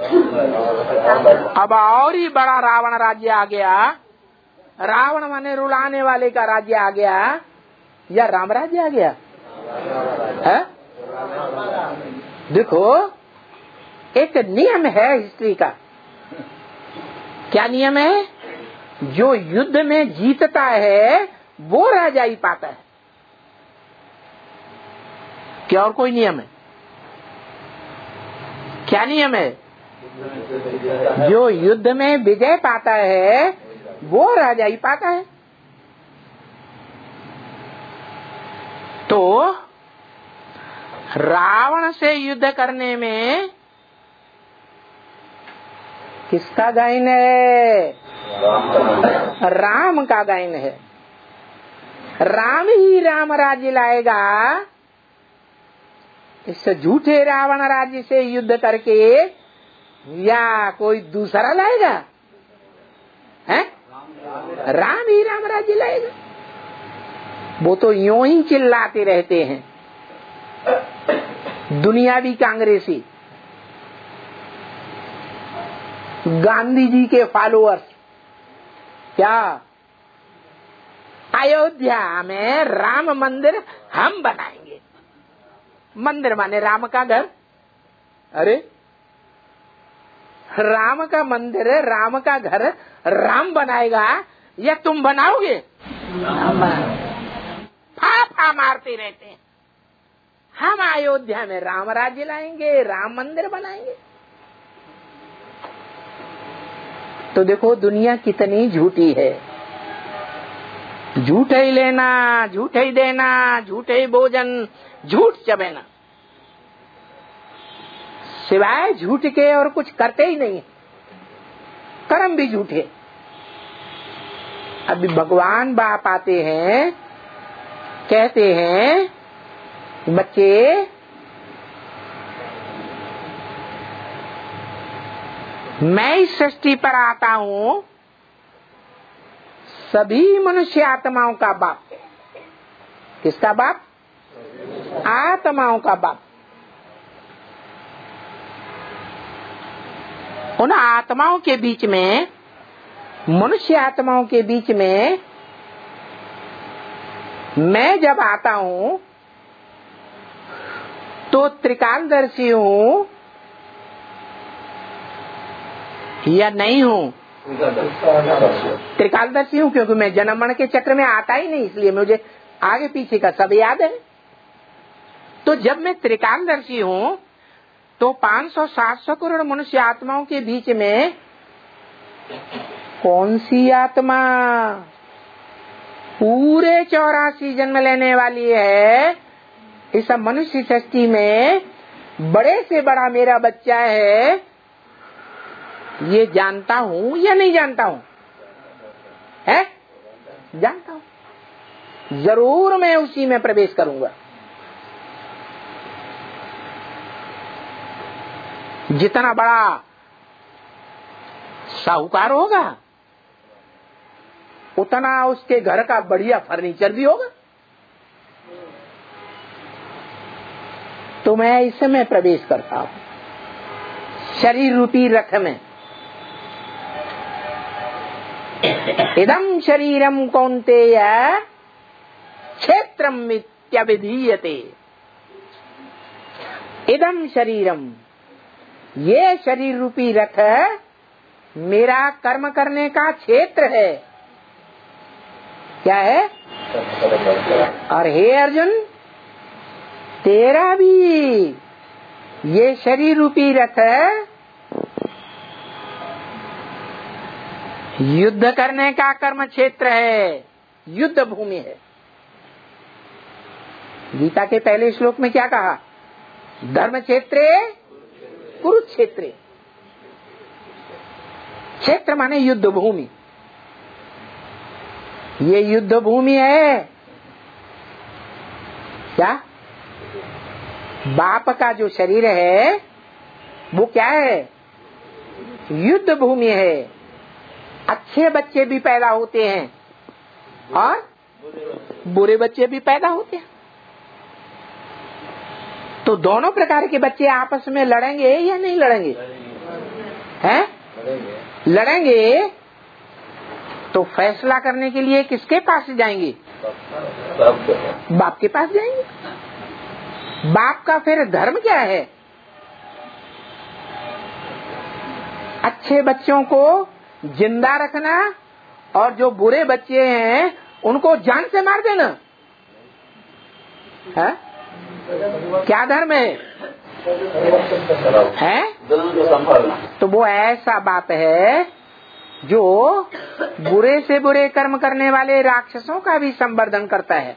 अब और ही बड़ा रावण राज्य आ गया। रावण माने रुलाने वाले का राज्य आ गया या राम राज्य आ गया है? देखो, एक नियम है हिस्ट्री का। क्या नियम है? जो युद्ध में जीतता है वो राजा ही पाता है। क्या और कोई नियम है? क्या नियम है? जो युद्ध में विजय पाता है वो राजा ही पाता है। तो रावण से युद्ध करने में किसका गायन है? राम का गायन है। राम ही राम राज्य लाएगा। इस झूठे रावण राज्य से युद्ध करके या कोई दूसरा लाएगा? हैं? राम ही राम राज्य लाएगा। वो तो यूं ही चिल्लाते रहते हैं दुनियावी कांग्रेसी, गांधी जी के फॉलोअर्स। क्या अयोध्या में राम मंदिर हम बनाएंगे? मंदिर माने राम का घर। अरे राम का मंदिर, राम का घर राम बनाएगा या तुम बनाओगे? फाफा मारते रहते हैं। हम अयोध्या में राम राज्य लाएंगे, राम मंदिर बनाएंगे। तो देखो दुनिया कितनी झूठी है। झूठ ही लेना, झूठ ही देना, झूठ ही भोजन, झूठ चबेना, सिवाय झूठ के और कुछ करते ही नहीं। कर्म भी झूठे। अभी भगवान बाप आते हैं, कहते हैं बच्चे मैं इस सृष्टि पर आता हूँ सभी मनुष्य आत्माओं का बाप। किसका बाप? आत्माओं का बाप। उन आत्माओं के बीच में, मनुष्य आत्माओं के बीच में मैं जब आता हूँ तो त्रिकालदर्शी हूँ या नहीं हूँ? त्रिकालदर्शी हूँ क्योंकि मैं जन्म मरण के चक्र में आता ही नहीं, इसलिए मुझे आगे पीछे का सब याद है। तो जब मैं त्रिकालदर्शी हूँ तो पाँच सौ सात सौ करोड़ मनुष्य आत्माओं के बीच में कौन सी आत्मा पूरे चौरासी जन्म लेने वाली है? इस मनुष्य सृष्टि में बड़े से बड़ा मेरा बच्चा है, ये जानता हूँ या नहीं जानता हूँ? है? जानता हूँ। जरूर मैं उसी में प्रवेश करूंगा। जितना बड़ा साहूकार होगा उतना उसके घर का बढ़िया फर्नीचर भी होगा। तो मैं इसमें प्रवेश करता हूँ, शरीर रूपी रथ में। इदं शरीरम कौन्तेय क्षेत्रम इत्यभिधीयते। इदं शरीरम, ये शरीर रूपी रथ मेरा कर्म करने का क्षेत्र है। क्या है? और हे अर्जुन, तेरा भी ये शरीर रूपी रथ युद्ध करने का कर्म क्षेत्र है, युद्ध भूमि है। गीता के पहले श्लोक में क्या कहा? धर्म क्षेत्रे कुरुक्षेत्रे। क्षेत्र माने युद्ध भूमि। ये युद्ध भूमि है। क्या? बाप का जो शरीर है वो क्या है? युद्ध भूमि है। अच्छे बच्चे भी पैदा होते हैं और बुरे बच्चे भी पैदा होते हैं। तो दोनों प्रकार के बच्चे आपस में लड़ेंगे या नहीं लड़ेंगे? हैं? लड़ेंगे। तो फैसला करने के लिए किसके पास जाएंगे? बाप के पास जाएंगे। बाप का फिर धर्म क्या है? अच्छे बच्चों को जिंदा रखना और जो बुरे बच्चे हैं उनको जान से मार देना है? क्या धर्म है? है? तो वो ऐसा बाप है जो बुरे से बुरे कर्म करने वाले राक्षसों का भी संवर्धन करता है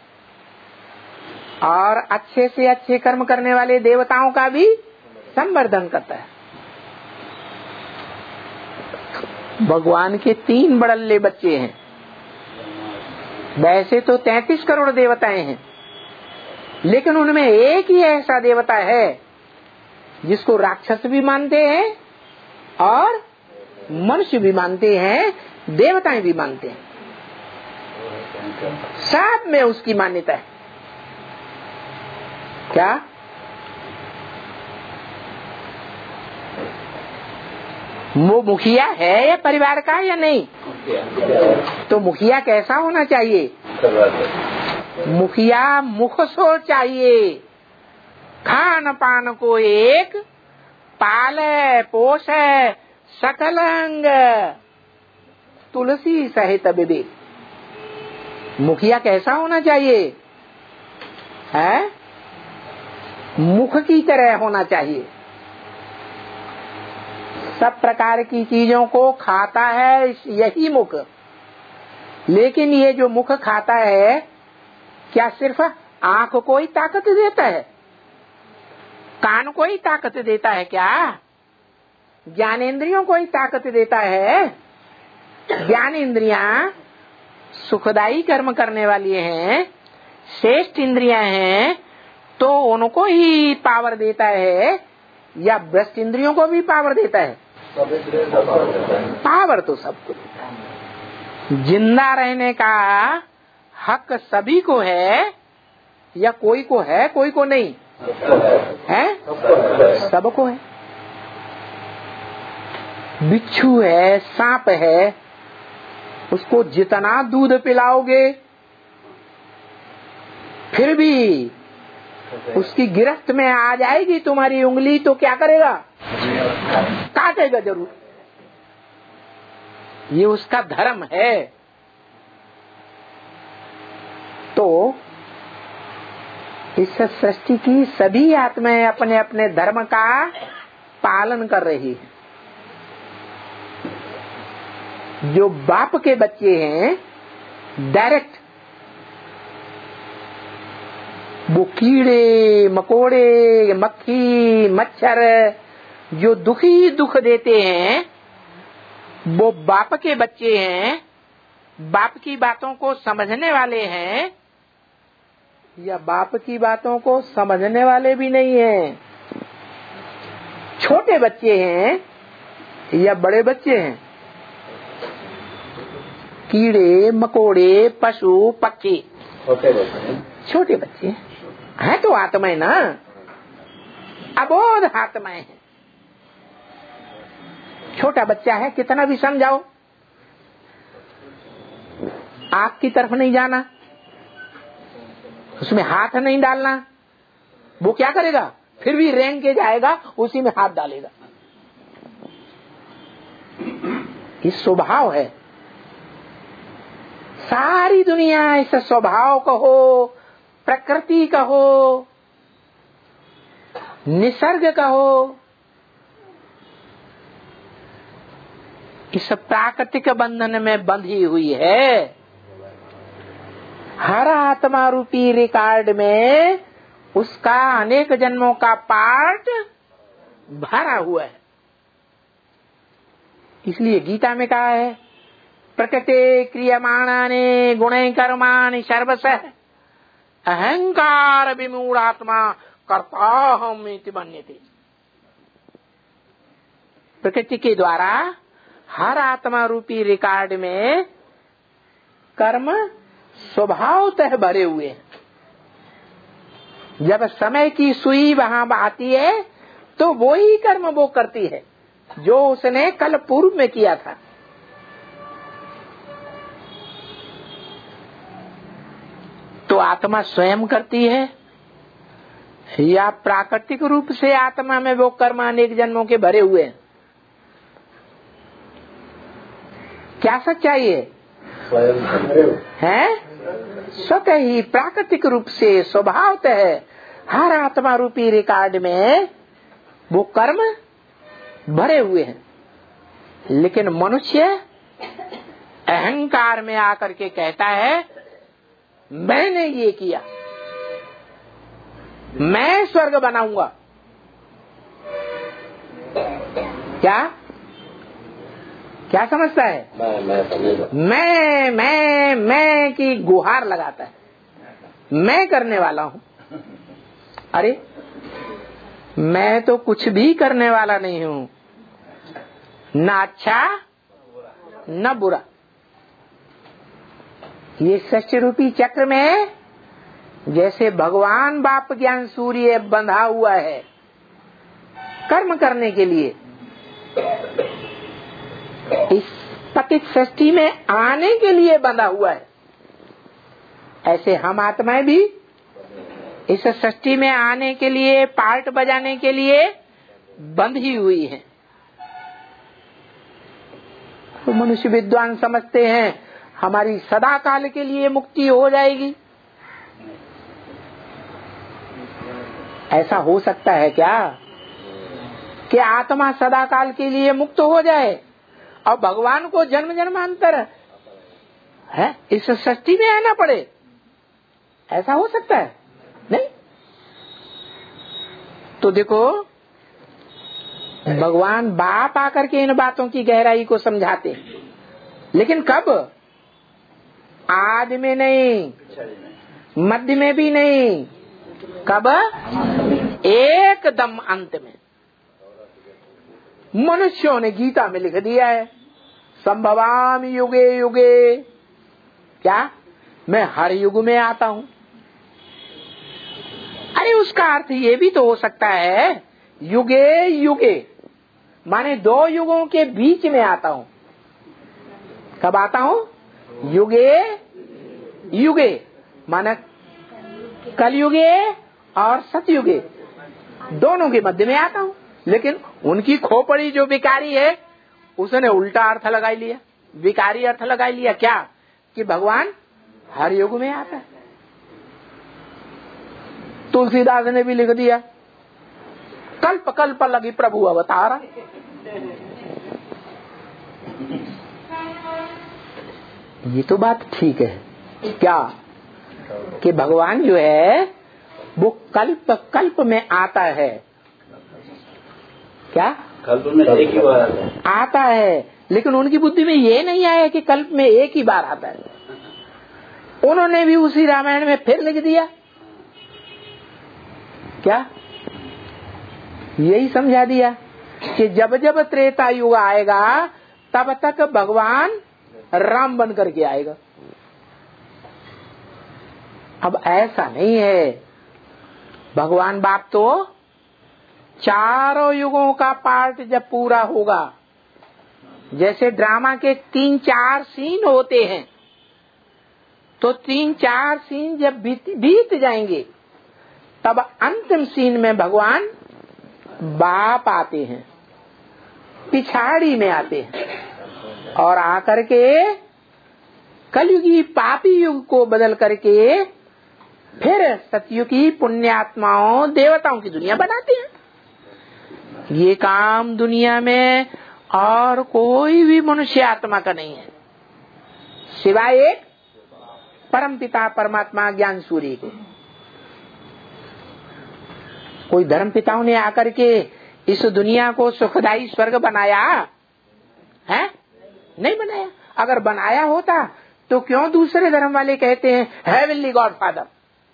और अच्छे से अच्छे कर्म करने वाले देवताओं का भी संवर्धन करता है। भगवान के तीन बड़ल्ले बच्चे हैं। वैसे तो तैंतीस करोड़ देवताएं हैं, लेकिन उनमें एक ही ऐसा देवता है जिसको राक्षस भी मानते हैं और मनुष्य भी मानते हैं, देवताएं भी मानते हैं। सब में उसकी मान्यता है। क्या? वो मुखिया है या परिवार का या नहीं? तो मुखिया कैसा होना चाहिए? मुखिया मुख सो चाहिए, खान पान को एक, पाले पोषे सकल अंग, तुलसी सहित विवेक। मुखिया कैसा होना चाहिए? है? मुख की तरह होना चाहिए। सब प्रकार की चीजों को खाता है यही मुख। लेकिन ये जो मुख खाता है, क्या सिर्फ आंख को ही ताकत देता है? कान को ही ताकत देता है क्या? ज्ञानेंद्रियों को ही ताकत देता है? ज्ञान इंद्रियां सुखदायी कर्म करने वाली हैं, श्रेष्ठ इंद्रियां हैं, तो उनको ही पावर देता है या भ्रष्ट इंद्रियों को भी पावर देता है? पावर तो सबको देता है। जिंदा रहने का हक सभी को है या कोई को है कोई को नहीं है? सबको है। बिच्छू है, सांप है, उसको जितना दूध पिलाओगे फिर भी उसकी गिरफ्त में आ जाएगी तुम्हारी उंगली, तो क्या करेगा? काटेगा जरूर। ये उसका धर्म है। तो इस सृष्टि की सभी आत्माएं अपने अपने धर्म का पालन कर रही है। जो बाप के बच्चे हैं डायरेक्ट वो कीड़े मकोड़े मक्खी मच्छर जो दुखी दुख देते हैं वो बाप के बच्चे हैं, बाप की बातों को समझने वाले हैं या बाप की बातों को समझने वाले भी नहीं हैं। छोटे बच्चे हैं या बड़े बच्चे हैं? कीड़े मकोड़े, पशु पक्षी, छोटे बच्चे छोटे बच्चे हैं तो आत्माएं ना, अबोध आत्माएं हैं। छोटा बच्चा है, कितना भी समझाओ, आग की तरफ नहीं जाना, उसमें हाथ नहीं डालना, वो क्या करेगा? फिर भी रेंग के जाएगा, उसी में हाथ डालेगा। ये स्वभाव है। सारी दुनिया इस स्वभाव कहो, प्रकृति कहो, निसर्ग कहो, इस प्राकृतिक बंधन में बंधी हुई है। हर आत्मा रूपी रिकॉर्ड में उसका अनेक जन्मों का पार्ट भरा हुआ है। इसलिए गीता में कहा है, प्रकृति क्रियमाणानि गुणे कर्माणि सर्वशः अहंकार विमूढ़ात्मा कर्ताहम् इति मन्यते। प्रकृति के द्वारा हर आत्मा रूपी रिकॉर्ड में कर्म स्वभावतः भरे हुए हैं। जब समय की सुई वहां आती है तो वो ही कर्म वो करती है जो उसने कल पूर्व में किया था। तो आत्मा स्वयं करती है या प्राकृतिक रूप से आत्मा में वो कर्म अनेक जन्मों के भरे हुए हैं? क्या सच्चाई है? है स्वतः ही प्राकृतिक रूप से स्वभावतः हर आत्मा रूपी रिकॉर्ड में वो कर्म भरे हुए हैं। लेकिन मनुष्य अहंकार में आकर के कहता है मैंने ये किया, मैं स्वर्ग बनाऊंगा। क्या क्या समझता है? मैं मैं मैं मैं मैं की गुहार लगाता है, मैं करने वाला हूं। अरे मैं तो कुछ भी करने वाला नहीं हूं, न अच्छा न बुरा। ये सच्च रूपी चक्र में जैसे भगवान बाप ज्ञान सूर्य बंधा हुआ है कर्म करने के लिए, इस पतित सृष्टि में आने के लिए बंधा हुआ है, ऐसे हम आत्माएं भी इस सृष्टि में आने के लिए, पार्ट बजाने के लिए बंधी हुई है। तो मनुष्य विद्वान समझते हैं हमारी सदा काल के लिए मुक्ति हो जाएगी। ऐसा हो सकता है क्या कि आत्मा सदा काल के लिए मुक्त हो जाए और भगवान को जन्म जन्मांतर है इस सृष्टि में आना पड़े? ऐसा हो सकता है? नहीं। तो देखो भगवान बाप आकर के इन बातों की गहराई को समझाते, लेकिन कब? आदि में नहीं, मध्य में भी नहीं, कब? एकदम अंत में। मनुष्यों ने गीता में लिख दिया है संभवामि युगे युगे, क्या मैं हर युग में आता हूं। अरे उसका अर्थ ये भी तो हो सकता है युगे युगे माने दो युगों के बीच में आता हूं। कब आता हूं? युगे युगे माने कलयुगे और सतयुगे दोनों के मध्य में आता हूं। लेकिन उनकी खोपड़ी जो विकारी है उसने उल्टा अर्थ लगाई लिया, विकारी अर्थ लगाई लिया। क्या कि भगवान हर युग में आता है। तुलसीदास ने भी लिख दिया कल्प कल्प लगी प्रभु अवतारा। ये तो बात ठीक है क्या कि भगवान जो है वो कल्प कल्प में आता है। क्या कल्प में एक ही बार आता है? आता है, लेकिन उनकी बुद्धि में ये नहीं आया कि कल्प में एक ही बार आता है। उन्होंने भी उसी रामायण में फिर लिख दिया, क्या यही समझा दिया कि जब जब त्रेता युग आएगा तब तक भगवान राम बन करके आएगा। अब ऐसा नहीं है। भगवान बाप तो चारों युगों का पार्ट जब पूरा होगा, जैसे ड्रामा के तीन चार सीन होते हैं, तो तीन चार सीन जब बीत, बीत जाएंगे, तब अंतिम सीन में भगवान बाप आते हैं, पिछाड़ी में आते हैं और आकर के कलयुगी पापी युग को बदल करके फिर सतयुगी पुण्यात्माओं देवताओं की दुनिया बनाते हैं। ये काम दुनिया में और कोई भी मनुष्य आत्मा का नहीं है, सिवाय एक परम पिता परमात्मा ज्ञान सूर्य के। कोई धर्म पिताओं ने आकर के इस दुनिया को सुखदायी स्वर्ग बनाया है? नहीं बनाया। अगर बनाया होता तो क्यों दूसरे धर्म वाले कहते हैं हेवनली गॉड फादर?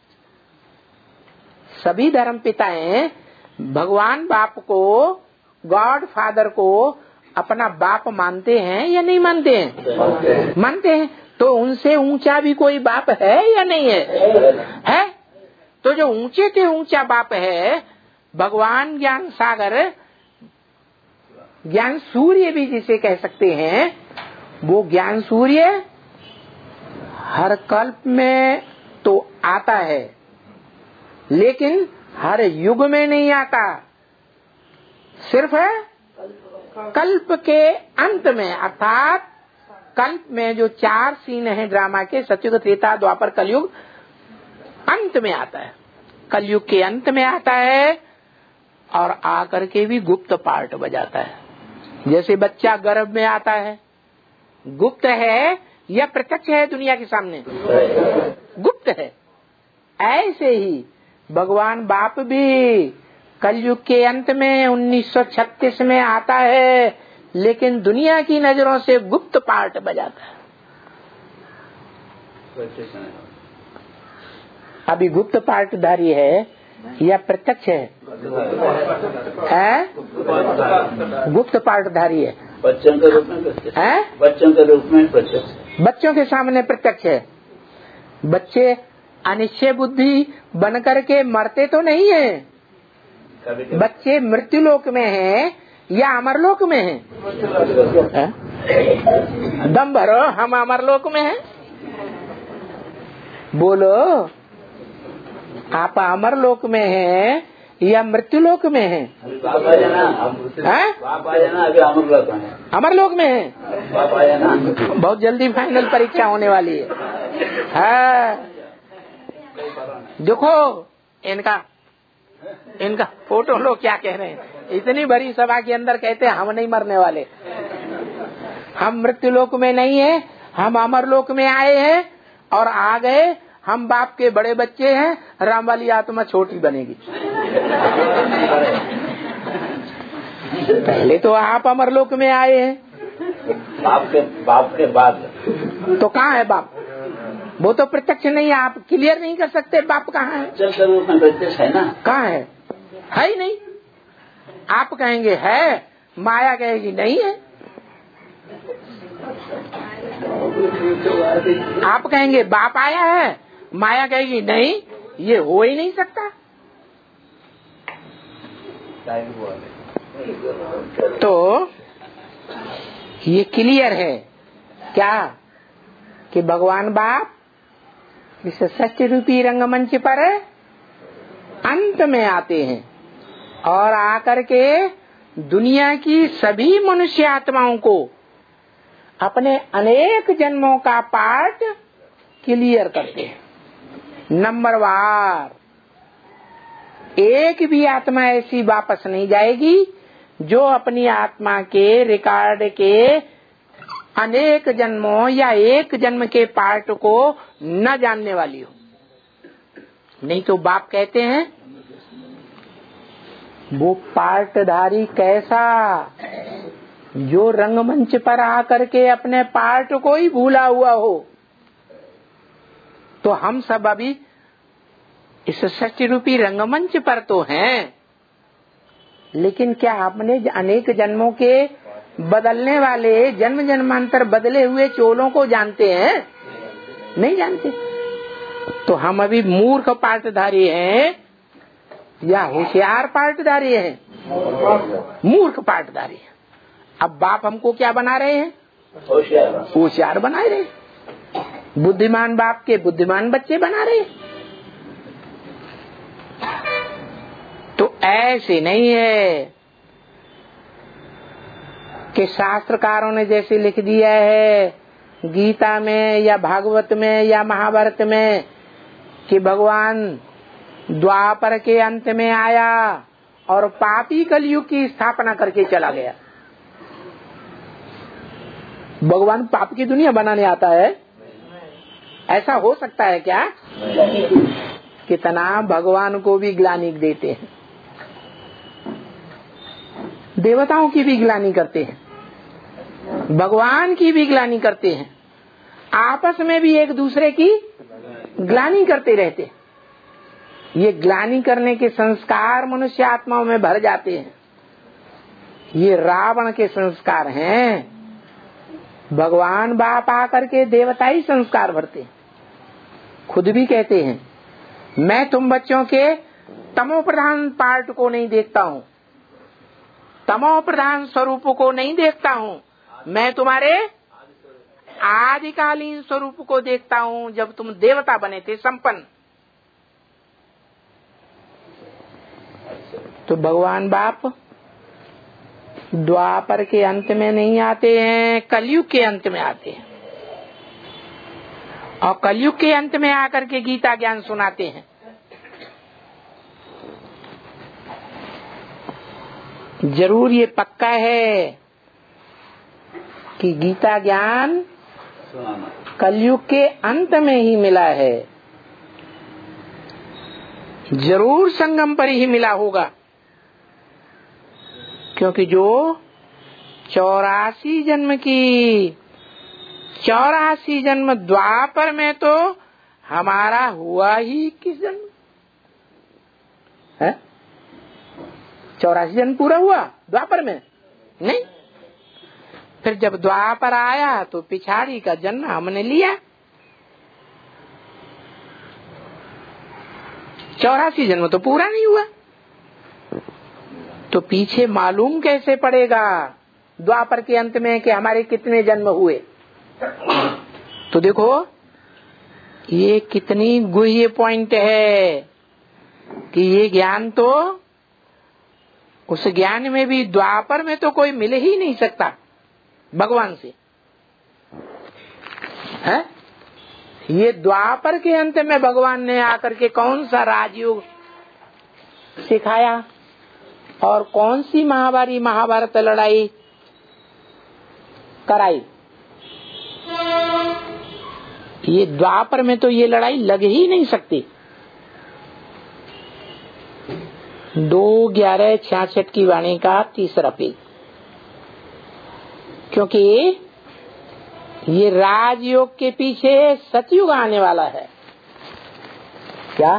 सभी धर्म पिताएं भगवान बाप को, गॉड फादर को अपना बाप मानते हैं या नहीं मानते हैं? मानते हैं। तो उनसे ऊंचा भी कोई बाप है या नहीं है? है। तो जो ऊंचे के ऊंचा बाप है भगवान ज्ञान सागर, ज्ञान सूर्य भी जिसे कह सकते हैं, वो ज्ञान सूर्य हर कल्प में तो आता है, लेकिन हर युग में नहीं आता, सिर्फ कल्प के अंत में। अर्थात कल्प में जो चार सीन है ड्रामा के, सतयुग त्रेता द्वापर कलयुग, अंत में आता है। कलयुग के अंत में आता है और आकर के भी गुप्त पार्ट बजाता है। जैसे बच्चा गर्भ में आता है, गुप्त है या प्रत्यक्ष है दुनिया के सामने? गुप्त है। ऐसे ही भगवान बाप भी कलयुग के अंत में उन्नीस सौ छत्तीस में आता है, लेकिन दुनिया की नजरों से गुप्त पार्ट बजाता है। अभी गुप्त पार्टधारी है या प्रत्यक्ष है? है? गुप्त पार्टधारी है। बच्चों के रूप में प्रत्यक्ष है? बच्चों के रूप में प्रत्यक्ष। बच्चों के सामने प्रत्यक्ष है। बच्चे अनिश्चय बुद्धि बन करके मरते तो नहीं है। बच्चे मृत्युलोक में हैं या अमरलोक में हैं? दम भरो, हम अमरलोक में हैं। बोलो, आप अमरलोक में हैं या मृत्युलोक में हैं? बाप आ जाना, बाप आ जाना, अभी अमरलोक में है। अमरलोक में है। बाप आ जाना। बहुत जल्दी फाइनल परीक्षा होने वाली है। हाँ। देखो इनका इनका फोटो लो, क्या कह रहे हैं। इतनी बड़ी सभा के अंदर कहते हैं हम नहीं मरने वाले, हम मृत्युलोक में नहीं है, हम अमरलोक में आए हैं और आ गए। हम बाप के बड़े बच्चे हैं, राम वाली आत्मा छोटी बनेगी। पहले तो आप अमरलोक में आए हैं। बाप के बाप के बाद तो कहाँ है बाप? वो तो प्रत्यक्ष नहीं है, आप क्लियर नहीं कर सकते बाप कहाँ है। चल स्वरूप में प्रत्यक्ष है ना? कहाँ है? है ही नहीं। आप कहेंगे है, माया कहेगी नहीं है। आप कहेंगे बाप आया है, माया कहेगी नहीं, ये हो ही नहीं सकता। तो ये क्लियर है क्या कि भगवान बाप इस सत्य रूपी रंगमंच पर अंत में आते हैं और आकर के दुनिया की सभी मनुष्य आत्माओं को अपने अनेक जन्मों का पार्ट क्लियर करते हैं। नंबरवार एक भी आत्मा ऐसी वापस नहीं जाएगी जो अपनी आत्मा के रिकॉर्ड के अनेक जन्मों या एक जन्म के पार्ट को न जानने वाली हो। नहीं तो बाप कहते हैं वो पार्टधारी कैसा, जो रंगमंच पर आकर के अपने पार्ट को ही भूला हुआ हो। तो हम सब अभी इस सत्य रूपी रंगमंच पर तो हैं, लेकिन क्या आपने अनेक जन्मों के बदलने वाले जन्म जन्मांतर बदले हुए चोलों को जानते हैं? नहीं जानते। तो हम अभी मूर्ख पाठधारी हैं या होशियार पाठधारी हैं? मूर्ख पाठधारी हैं। अब बाप हमको क्या बना रहे हैं? होशियार बना रहे हैं। बुद्धिमान बाप के बुद्धिमान बच्चे बना रहे हैं। तो ऐसे नहीं है कि शास्त्रकारों ने जैसे लिख दिया है गीता में या भागवत में या महाभारत में कि भगवान द्वापर के अंत में आया और पापी कलयुग की स्थापना करके चला गया। भगवान पाप की दुनिया बनाने आता है? ऐसा हो सकता है क्या? कितना भगवान को भी ग्लानि देते हैं, देवताओं की भी ग्लानि करते हैं, भगवान की भी ग्लानि करते हैं, आपस में भी एक दूसरे की ग्लानि करते रहते हैं। ये ग्लानि करने के संस्कार मनुष्य आत्माओं में भर जाते हैं। ये रावण के संस्कार हैं। भगवान बाप आकर के देवताई संस्कार भरते हैं। खुद भी कहते हैं मैं तुम बच्चों के तमो प्रधान पार्ट को नहीं देखता हूँ, तमो प्रधान स्वरूप को नहीं देखता हूँ, मैं तुम्हारे आदिकालीन स्वरूप को देखता हूँ जब तुम देवता बने थे संपन्न। तो भगवान बाप द्वापर के अंत में नहीं आते हैं, कलयुग के अंत में आते हैं और कलयुग के अंत में आकर के गीता ज्ञान सुनाते हैं। जरूर ये पक्का है कि गीता ज्ञान कलयुग के अंत में ही मिला है, जरूर संगम पर ही मिला होगा। क्योंकि जो चौरासी जन्म की चौरासी जन्म द्वापर में तो हमारा हुआ ही किस जन्म है? चौरासी जन्म पूरा हुआ द्वापर में नहीं। फिर जब द्वापर आया तो पिछाड़ी का जन्म हमने लिया। चौरासी जन्म तो पूरा नहीं हुआ, तो पीछे मालूम कैसे पड़ेगा द्वापर के अंत में कि हमारे कितने जन्म हुए? तो देखो ये कितनी गुह्य पॉइंट है कि ये ज्ञान तो उस ज्ञान में भी द्वापर में तो कोई मिल ही नहीं सकता भगवान से है? ये द्वापर के अंत में भगवान ने आकर के कौन सा राजयोग सिखाया और कौन सी महाभारी महाभारत लड़ाई कराई? ये द्वापर में तो ये लड़ाई लग ही नहीं सकती। दो ग्यारह छियासठ की वाणी का तीसरा पेज। क्योंकि ये राजयोग के पीछे सतयुग आने वाला है। क्या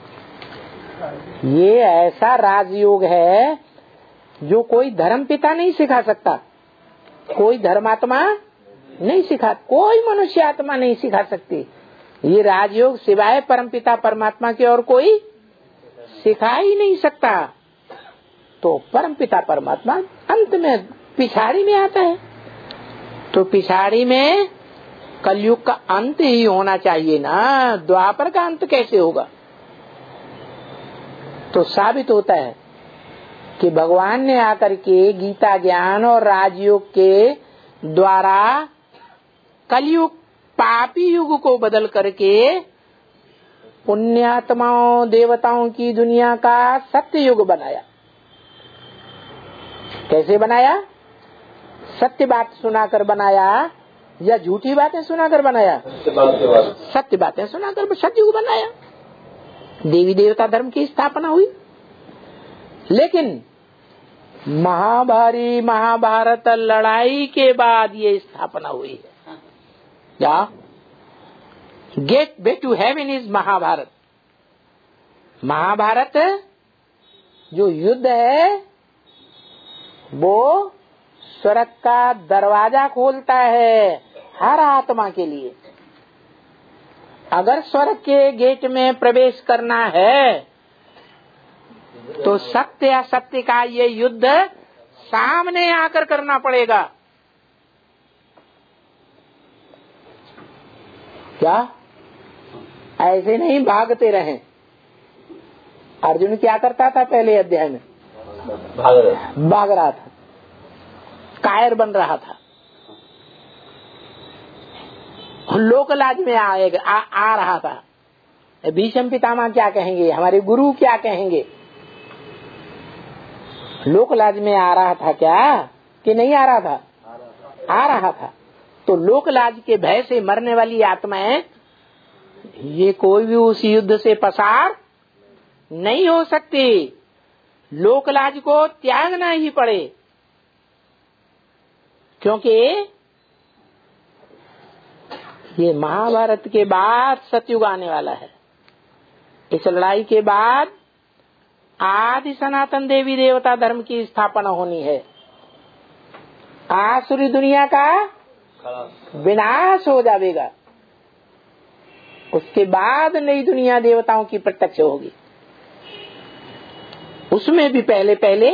ये ऐसा राजयोग है जो कोई धर्म पिता नहीं सिखा सकता, कोई धर्मात्मा नहीं सिखा, कोई मनुष्य आत्मा नहीं सिखा सकती। ये राजयोग सिवाय परमपिता परमात्मा के और कोई सिखा ही नहीं सकता। तो परमपिता परमात्मा अंत में पिछाड़ी में आता है, तो पिछाड़ी में कलयुग का अंत ही होना चाहिए ना, द्वापर का अंत कैसे होगा? तो साबित होता है कि भगवान ने आकर के गीता ज्ञान और राजयोग के द्वारा कलयुग पापी युग को बदल करके पुण्यात्माओं देवताओं की दुनिया का सत्य युग बनाया। कैसे बनाया? सत्य बात सुनाकर बनाया या झूठी बातें सुनाकर बनाया? सत्य बातें सुनाकर सत्युग बनाया। देवी देवता धर्म की स्थापना हुई। लेकिन महाभारी महाभारत लड़ाई के बाद ये स्थापना हुई है। क्या? Gateway to heaven is Mahabharat. Mahabharat जो युद्ध है वो स्वर्ग का दरवाजा खोलता है हर आत्मा के लिए। अगर स्वर्ग के गेट में प्रवेश करना है तो सत्य या सत्य का ये युद्ध सामने आकर करना पड़ेगा। क्या ऐसे नहीं भागते रहें। अर्जुन क्या करता था पहले अध्याय में? भाग रहे भाग रहा था, कायर बन रहा था, लोक लाज में आएगा आ, आ रहा था। भीष्म पितामह क्या कहेंगे, हमारे गुरु क्या कहेंगे? लोक लाज में आ रहा था क्या कि नहीं आ रहा था? आ रहा था। तो लोक लाज के भय से मरने वाली आत्माएं ये कोई भी उस युद्ध से पसार नहीं हो सकती। लोक लाज को त्यागना ही पड़े, क्योंकि ये महाभारत के बाद सतयुग आने वाला है। इस लड़ाई के बाद आदि सनातन देवी देवता धर्म की स्थापना होनी है। आसुरी दुनिया का विनाश हो जाएगा। उसके बाद नई दुनिया देवताओं की प्रत्यक्ष होगी। उसमें भी पहले पहले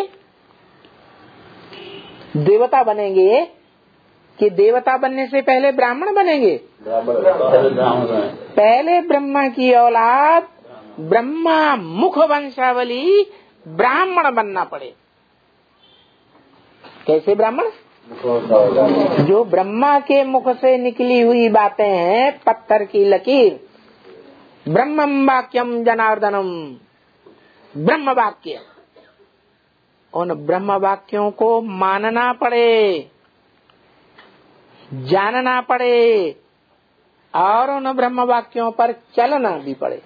देवता बनेंगे कि देवता बनने से पहले ब्राह्मण बनेंगे? पहले ब्रह्मा की औलाद, ब्रह्मा मुख वंशावली ब्राह्मण बनना पड़े। कैसे ब्राह्मण? जो ब्रह्मा के मुख से निकली हुई बातें हैं, पत्थर की लकीर, ब्रह्मं वाक्यम जनार्दनम, ब्रह्म वाक्य, उन ब्रह्म वाक्यों को मानना पड़े, जानना पड़े और उन ब्रह्म वाक्यों पर चलना भी पड़े।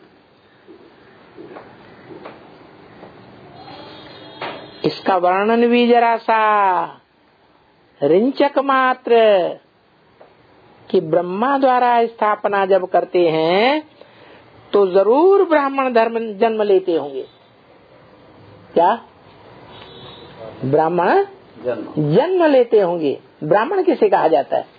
इसका वर्णन भी जरा सा रिंचक मात्र कि ब्रह्मा द्वारा स्थापना जब करते हैं तो जरूर ब्राह्मण धर्म जन्म लेते होंगे। क्या? ब्राह्मण जन्म लेते होंगे। ब्राह्मण किसे कहा जाता है?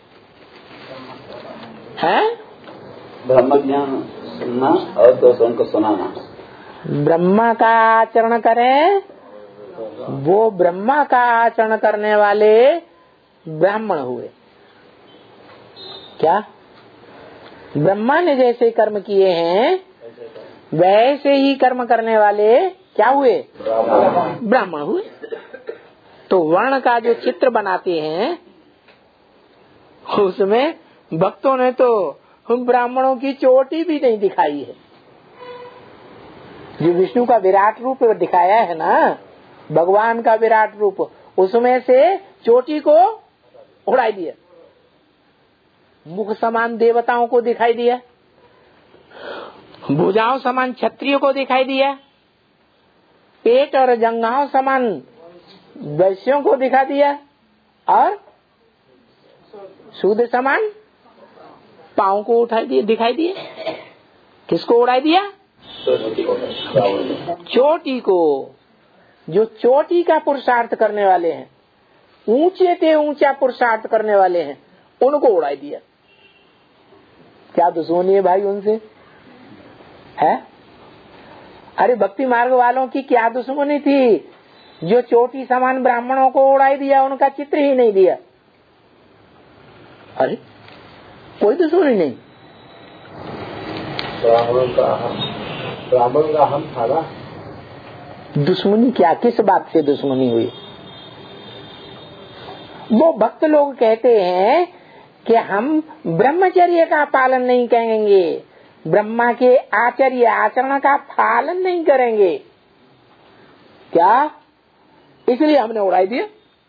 हैं? ब्रह्म ज्ञान सुनना और दूसरों को सुनाना। ब्रह्मा का आचरण करें, वो ब्रह्मा का आचरण करने वाले ब्राह्मण हुए। क्या? ब्रह्मा ने जैसे कर्म किए हैं वैसे ही कर्म करने वाले क्या हुए? ब्राह्मण हुए। तो वर्ण का जो चित्र बनाते हैं उसमें भक्तों ने तो ब्राह्मणों की चोटी भी नहीं दिखाई है। जो विष्णु का विराट रूप दिखाया है ना, भगवान का विराट रूप, उसमें से चोटी को उड़ा दिया। मुख समान देवताओं को दिखाई दिया, भुजाओं समान क्षत्रियों को दिखाई दिया, पेट और जंघाओं समान वैश्यों को दिखा दिया और शूद्र समान पाँव को उठा दिए, दिखाई दिए। किसको उड़ा दिया? चोटी को। जो चोटी का पुरुषार्थ करने वाले हैं, ऊंचे से ऊंचा पुरुषार्थ करने वाले हैं, उनको उड़ा दिया। क्या दुश्मनी है भाई उनसे? है? अरे भक्ति मार्ग वालों की क्या दुश्मनी थी जो चोटी समान ब्राह्मणों को उड़ा दिया, उनका चित्र ही नहीं दिया। अरे कोई दुश्मनी नहीं। ब्राह्मण का ब्राह्मण का हम था ना। दुश्मनी क्या? किस बात से दुश्मनी हुई? वो भक्त लोग कहते हैं कि हम ब्रह्मचर्य का पालन नहीं करेंगे, ब्रह्मा के आचर्य आचरण का पालन नहीं करेंगे। क्या? इसलिए हमने उड़ा दिया।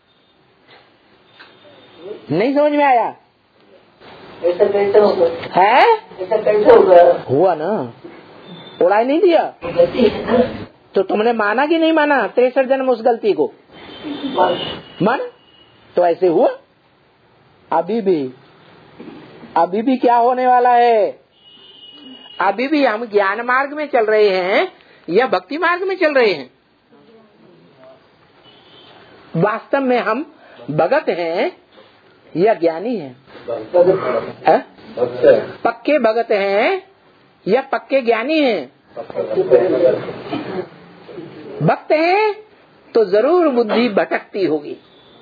नहीं समझ में आया? ऐसा कैसे होगा? है? ऐसा कैसे होगा? हुआ ना, उड़ा नहीं दिया। गलती है ना? तो तुमने माना कि नहीं माना तिरसठ जन्म उस गलती को? मान। तो ऐसे हुआ। अभी भी अभी भी क्या होने वाला है? अभी भी हम ज्ञान मार्ग में चल रहे हैं या भक्ति मार्ग में चल रहे हैं? वास्तव में हम भगत हैं या ज्ञानी हैं? है? पक्के भगत हैं या पक्के ज्ञानी हैं? भक्त हैं तो जरूर बुद्धि भटकती होगी।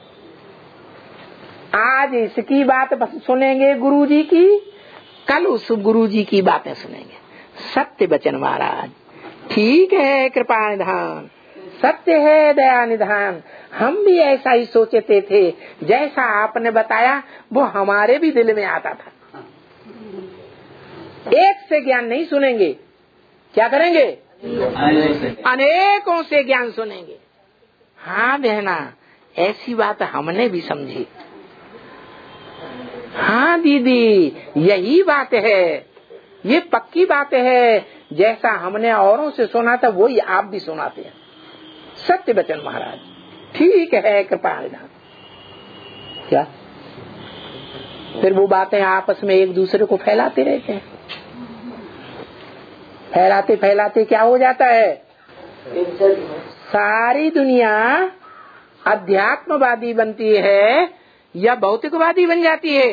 आज इसकी बात बस सुनेंगे गुरुजी की, कल उस गुरुजी की बातें सुनेंगे। सत्य वचन महाराज, ठीक है कृपा निधान, सत्य है दया निधान। हम भी ऐसा ही सोचते थे, जैसा आपने बताया वो हमारे भी दिल में आता था। एक से ज्ञान नहीं सुनेंगे, क्या करेंगे? अनेकों से ज्ञान सुनेंगे। हाँ बहना, ऐसी बात हमने भी समझी। हाँ दीदी, यही बात है, ये पक्की बात है। जैसा हमने औरों से सुना था वही आप भी सुनाते हैं। सत्य वचन महाराज, ठीक है कृपा निधान। क्या फिर वो बातें आपस में एक दूसरे को फैलाते रहते हैं। फैलाते फैलाते क्या हो जाता है? सारी दुनिया अध्यात्मवादी बनती है या भौतिकवादी बन जाती है?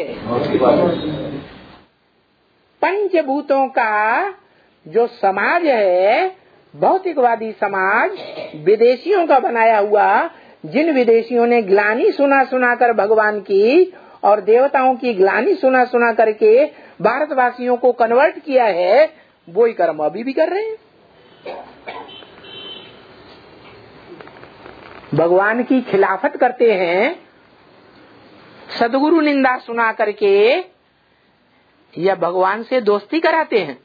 पंचभूतों का जो समाज है, भौतिकवादी समाज, विदेशियों का बनाया हुआ, जिन विदेशियों ने ग्लानि सुना सुना कर भगवान की और देवताओं की ग्लानि सुना सुना करके भारतवासियों को कन्वर्ट किया है, वो ही कर्म अभी भी कर रहे हैं। भगवान की खिलाफत करते हैं, सदगुरु निंदा सुना करके, या भगवान से दोस्ती कराते हैं?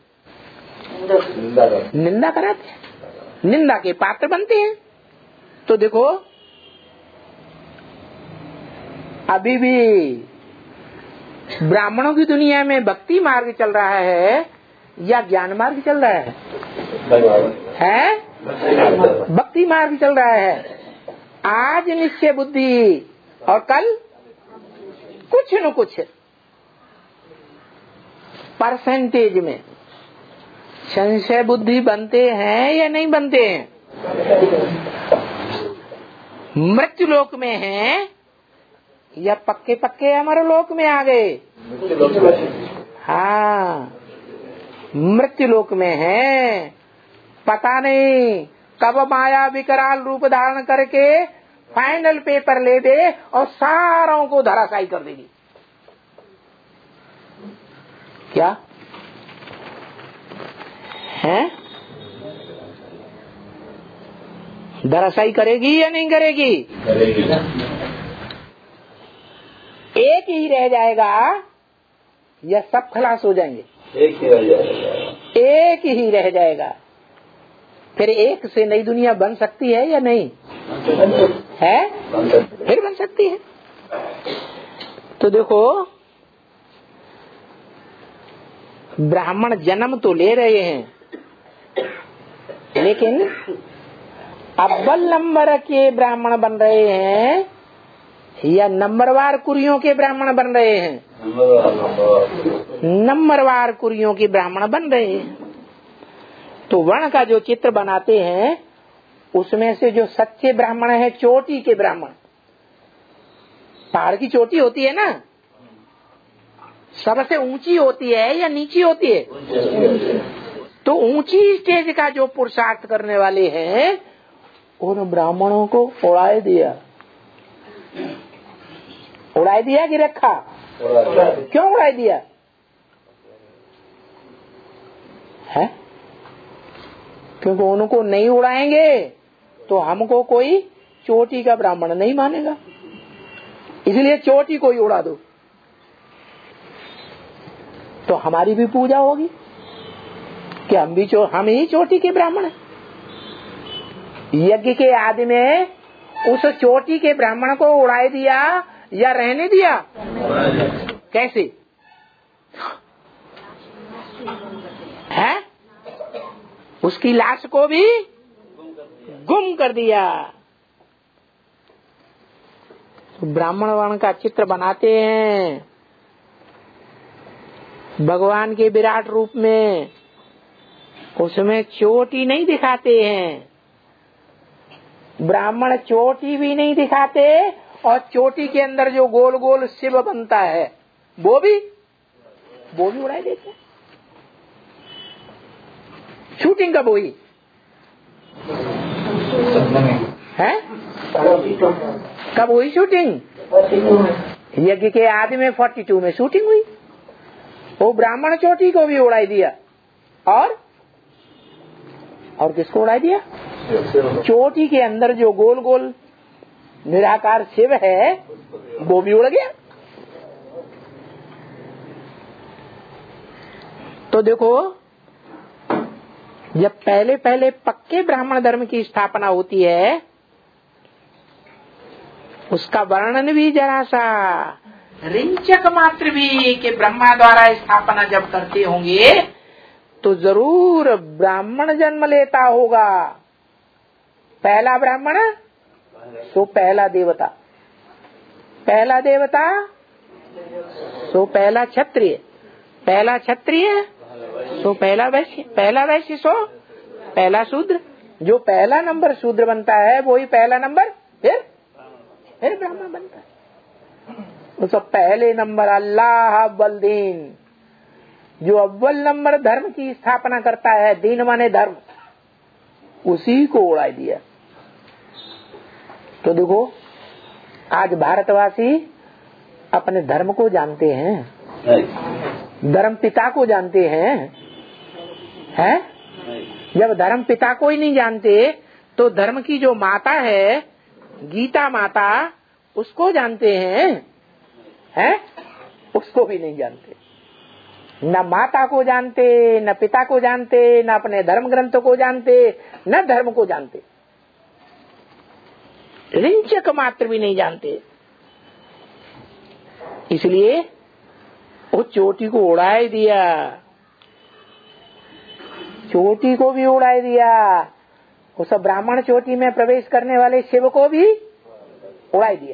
निंदा कराते हैं, निंदा के पात्र बनते हैं। तो देखो अभी भी ब्राह्मणों की दुनिया में भक्ति मार्ग चल रहा है या ज्ञान मार्ग चल रहा है? है भक्ति मार्ग चल रहा है। आज निश्चय बुद्धि और कल कुछ न कुछ परसेंटेज में संशय बुद्धि बनते हैं या नहीं बनते हैं? मृत्यु लोक में हैं या पक्के पक्के अमर लोक में आ गए? हाँ, मृत्यु लोक में हैं। पता नहीं कब माया विकराल रूप धारण करके फाइनल पेपर ले दे और सारों को धराशायी कर देगी। क्या है? धराशायी करेगी या नहीं करेगी? करेगी। एक ही रह जाएगा या सब खलास हो जाएंगे? एक ही रह जाएगा। एक ही रह जाएगा। फिर एक से नई दुनिया बन सकती है या नहीं है? फिर बन सकती है। तो देखो, ब्राह्मण जन्म तो ले रहे हैं, लेकिन अव्वल नंबर के ब्राह्मण बन रहे हैं या नंबरवार कुरियों के ब्राह्मण बन रहे हैं? नंबरवार कुरियों के ब्राह्मण बन रहे हैं। तो वर्ण का जो चित्र बनाते हैं, उसमें से जो सच्चे ब्राह्मण है, चोटी के ब्राह्मण, पहाड़ की चोटी होती है ना, सबसे ऊंची होती है या नीची होती है? तो ऊंची स्टेज का जो पुरुषार्थ करने वाले हैं, उन ब्राह्मणों को उड़ाए दिया। उड़ाए दिया कि रखा? क्यों उड़ाए दिया है? क्योंकि उनको नहीं उड़ाएंगे तो हमको कोई चोटी का ब्राह्मण नहीं मानेगा, इसलिए चोटी को ही उड़ा दो तो हमारी भी पूजा होगी कि हम भी चो, हम ही चोटी के ब्राह्मण हैं। यज्ञ के आदि में उस चोटी के ब्राह्मण को उड़ाए दिया या रहने दिया? कैसे है? उसकी लाश को भी गुम कर दिया। तो ब्राह्मण वर्ण का चित्र बनाते हैं भगवान के विराट रूप में, उसमें चोटी नहीं दिखाते हैं। ब्राह्मण चोटी भी नहीं दिखाते और चोटी के अंदर जो गोल गोल शिव बनता है वो भी वो भी उड़ाई देते हैं। शूटिंग कब हुई है? कब हुई शूटिंग? यज्ञ के आदि में बयालीस में शूटिंग हुई। वो ब्राह्मण चोटी को भी उड़ाई दिया और और किसको उड़ाई दिया? चोटी के अंदर जो गोल गोल निराकार शिव है वो भी उड़ गया। तो देखो, जब पहले पहले पक्के ब्राह्मण धर्म की स्थापना होती है उसका वर्णन भी जरा सा रिंचक मात्र भी कि ब्रह्मा द्वारा स्थापना जब करते होंगे तो जरूर ब्राह्मण जन्म लेता होगा। पहला ब्राह्मण सो पहला देवता, पहला देवता सो पहला क्षत्रिय, पहला क्षत्रिय सो पहला वैश्य, पहला वैश्य सो पहला शूद्र। जो पहला नंबर शूद्र बनता है वही पहला नंबर फिर फिर ब्राह्मण बनता है। उस पहले नंबर अल्लाह अव्वल दीन, जो अव्वल नंबर धर्म की स्थापना करता है, दीन माने धर्म, उसी को उड़ा दिया। तो देखो, आज भारतवासी अपने धर्म को जानते हैं, धर्म पिता को जानते हैं, हैं? जब धर्म पिता को ही नहीं जानते तो धर्म की जो माता है गीता माता उसको जानते हैं, हैं? उसको भी नहीं जानते। न माता को जानते, न पिता को जानते, न अपने धर्म ग्रंथ को जानते, न धर्म को जानते, रिंचक मात्र भी नहीं जानते। इसलिए वो चोटी को उड़ाई दिया, चोटी को भी उड़ाई दिया। उस ब्राह्मण चोटी में प्रवेश करने वाले शिव को भी उड़ाई दिया।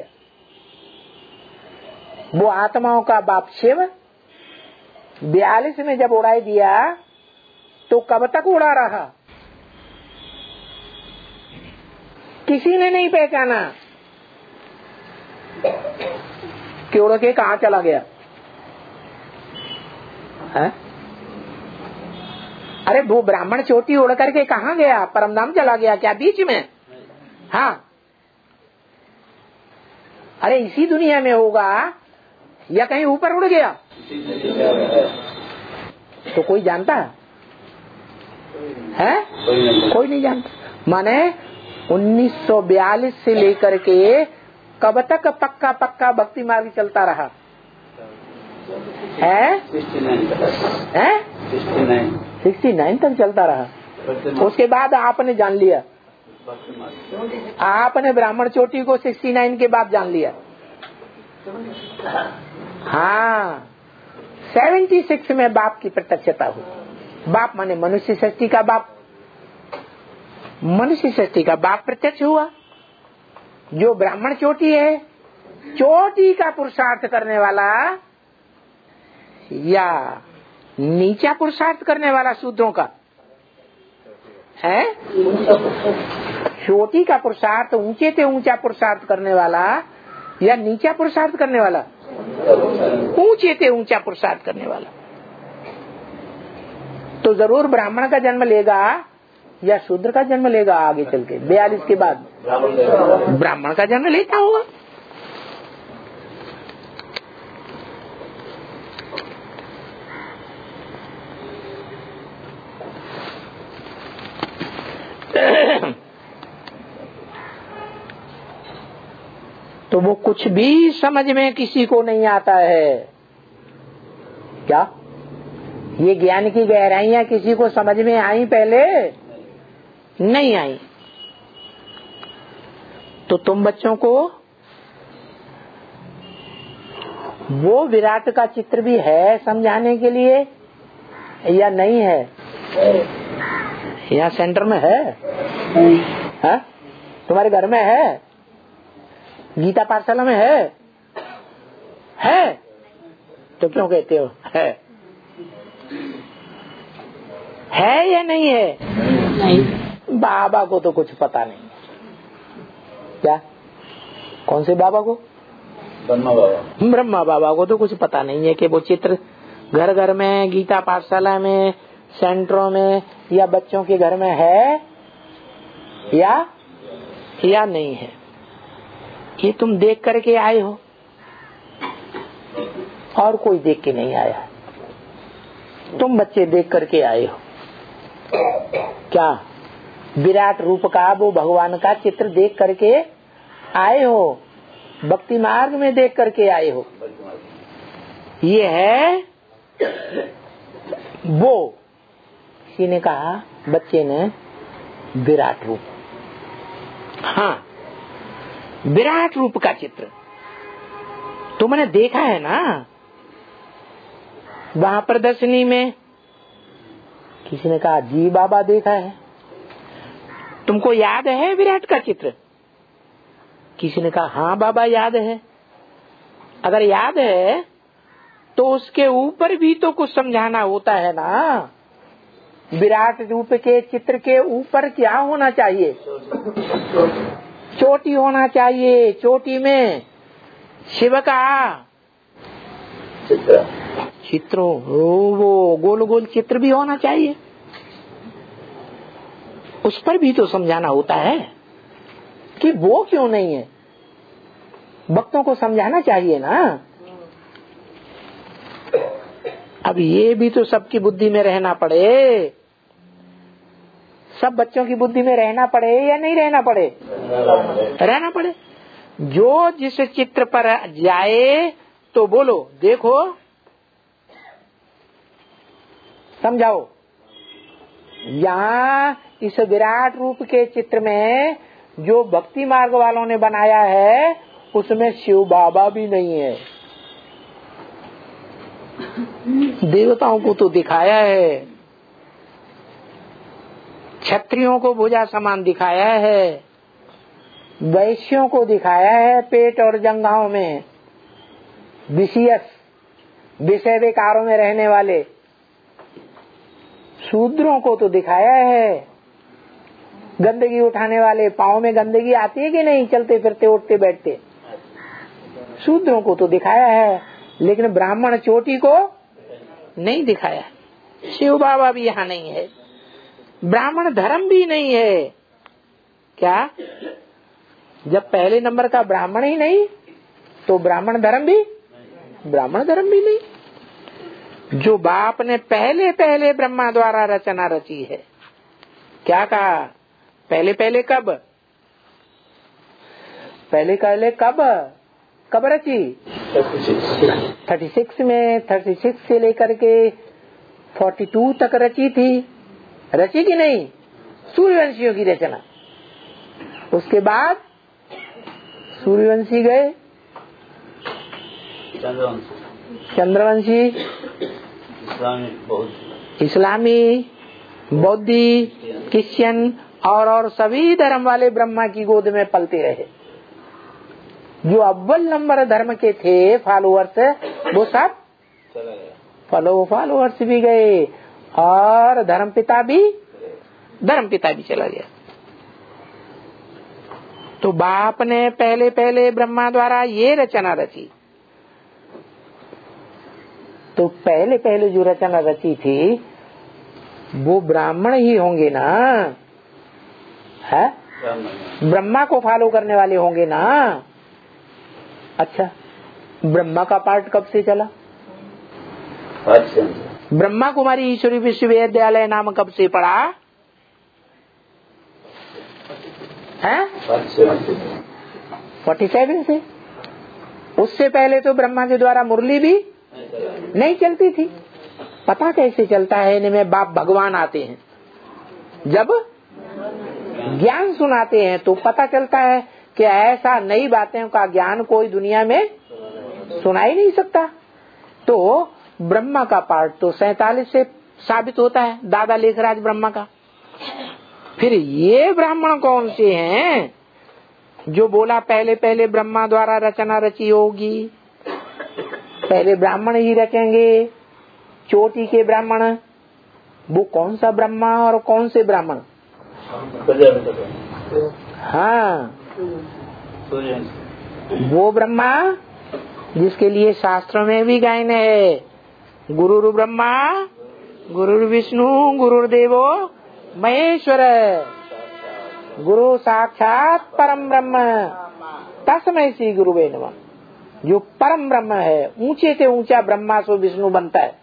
वो आत्माओं का बाप शिव बयालीस में जब उड़ाई दिया तो कब तक उड़ा रहा? किसी ने नहीं पहचाना कि उड़ के कहाँ चला गया है? अरे वो ब्राह्मण चोटी उड़ करके कहाँ गया? परमधाम चला गया क्या बीच में? हाँ, अरे इसी दुनिया में होगा या कहीं ऊपर उड़ गया? तो कोई जानता है? कोई नहीं जानता। माने उन्नीस सौ बयालीस से लेकर के कब तक पक्का पक्का भक्ति मार्ग चलता रहा है? है? सिक्सटी नाइन तक चलता रहा। उसके बाद आपने जान लिया, आपने ब्राह्मण चोटी को सिक्सटी नाइन के बाद जान लिया। हाँ, सेवेंटी सिक्स में बाप की प्रत्यक्षता हुई। बाप माने मनुष्य सृष्टि का बाप, मनुष्य सृष्टि का बाप प्रत्यक्ष हुआ। जो ब्राह्मण चोटी है, चोटी का पुरुषार्थ करने वाला या नीचा पुरुषार्थ करने वाला शूद्रों का है? चोटी का पुरुषार्थ ऊंचे से ऊंचा पुरुषार्थ करने वाला या नीचा पुरुषार्थ करने वाला? ऊंचे से ऊंचा पुरुषार्थ करने वाला। तो जरूर ब्राह्मण का जन्म लेगा या शूद्र का जन्म लेगा आगे चल के बयालीस के बाद? ब्राह्मण का जन्म लेता होगा। तो वो कुछ भी समझ में किसी को नहीं आता है क्या? ये ज्ञान की गहराइयां किसी को समझ में आई? पहले नहीं आई। तो तुम बच्चों को वो विराट का चित्र भी है समझाने के लिए या नहीं है? यहाँ सेंटर में है, है? तुम्हारे घर में है? गीता पाठशाला में है? है तो क्यों कहते हो है? है या नहीं है? नहीं। बाबा को तो कुछ पता नहीं क्या? कौन से बाबा को? ब्रह्मा बाबा। ब्रह्मा बाबा को तो कुछ पता नहीं है कि वो चित्र घर घर में, गीता पाठशाला में, सेंटरों में या बच्चों के घर में है या या नहीं है। ये तुम देख करके आए हो और कोई देख के नहीं आया। तुम बच्चे देख करके आए हो। क्या विराट रूप का, वो भगवान का चित्र देख करके आए हो, भक्ति मार्ग में देख करके आए हो। ये है वो, किसी ने कहा, बच्चे ने, विराट रूप। हाँ, विराट रूप का चित्र तुमने देखा है ना वहाँ प्रदर्शनी में। किसी ने कहा जी बाबा देखा है। तुमको याद है विराट का चित्र? किसी ने कहा हाँ बाबा याद है। अगर याद है तो उसके ऊपर भी तो कुछ समझाना होता है ना। विराट रूप के चित्र के ऊपर क्या होना चाहिए? चोटी होना चाहिए। चोटी में शिव का चित्र चित्रों वो गोल गोल चित्र भी होना चाहिए। उस पर भी तो समझाना होता है कि वो क्यों नहीं है। भक्तों को समझाना चाहिए ना। अब ये भी तो सबकी बुद्धि में रहना पड़े। सब बच्चों की बुद्धि में रहना पड़े या नहीं रहना पड़े? रहना पड़े। जो जिस चित्र पर जाए तो बोलो देखो, समझाओ। यहाँ इस विराट रूप के चित्र में जो भक्ति मार्ग वालों ने बनाया है उसमें शिव बाबा भी नहीं है। देवताओं को तो दिखाया है, क्षत्रियों को भुजा समान दिखाया है, वैश्यों को दिखाया है पेट और जंघाओं में, विषयस विषय विकारों में रहने वाले शूद्रों को तो दिखाया है, गंदगी उठाने वाले, पाँव में गंदगी आती है कि नहीं, चलते फिरते उठते बैठते, शूद्रों को तो दिखाया है। लेकिन ब्राह्मण चोटी को नहीं दिखाया। शिव बाबा भी यहाँ नहीं है, ब्राह्मण धर्म भी नहीं है। क्या? जब पहले नंबर का ब्राह्मण ही नहीं तो ब्राह्मण धर्म भी ब्राह्मण धर्म भी नहीं। जो बाप ने पहले पहले ब्रह्मा द्वारा रचना रची है, क्या कहा? पहले पहले कब? पहले पहले कब कब रची? थर्टी सिक्स में, थर्टी सिक्स से लेकर के फोर्टी टू तक रची थी। रची कि नहीं? सूर्यवंशियों की रचना। उसके बाद सूर्यवंशी गए, चंद्रवंशी, इस्लामी, बौद्धि, क्रिश्चियन और और सभी धर्म वाले ब्रह्मा की गोद में पलते रहे। जो अव्वल नंबर धर्म के थे फॉलोअर्स, वो सब फॉलो फॉलोअर्स भी गए और धर्म पिता भी धर्म पिता भी चला गया। तो बाप ने पहले पहले ब्रह्मा द्वारा ये रचना रची। तो पहले पहले जो रचना रची थी वो ब्राह्मण ही होंगे ना, है? ब्रह्मा को फॉलो करने वाले होंगे ना। अच्छा, ब्रह्मा का पार्ट कब से चला? ब्रह्मा कुमारी ईश्वरी विश्वविद्यालय नाम कब से पड़ा है? फोर्टी सेवन से। उससे पहले तो ब्रह्मा के द्वारा मुरली भी नहीं चलती थी। पता कैसे चलता है? इनमें बाप भगवान आते हैं, जब ज्ञान सुनाते हैं तो पता चलता है कि ऐसा नई बातों का ज्ञान कोई दुनिया में सुना ही नहीं सकता। तो ब्रह्मा का पार्ट तो सैतालीस से साबित होता है, दादा लेखराज ब्रह्मा का। फिर ये ब्राह्मण कौन से हैं जो बोला पहले पहले ब्रह्मा द्वारा रचना रची होगी? पहले ब्राह्मण ही रचेंगे, चोटी के ब्राह्मण। वो कौन सा ब्रह्मा और कौन से ब्राह्मण? हाँ, वो ब्रह्मा जिसके लिए शास्त्रों में भी गायन है, गुरुर् ब्रह्मा गुरुर्विष्णु गुरुर्देवो महेश्वर, गुरु साक्षात परम ब्रह्म तस्मै श्री गुरुवे नमः। जो परम ब्रह्म है, ऊंचे से ऊंचा ब्रह्मा सो विष्णु बनता है।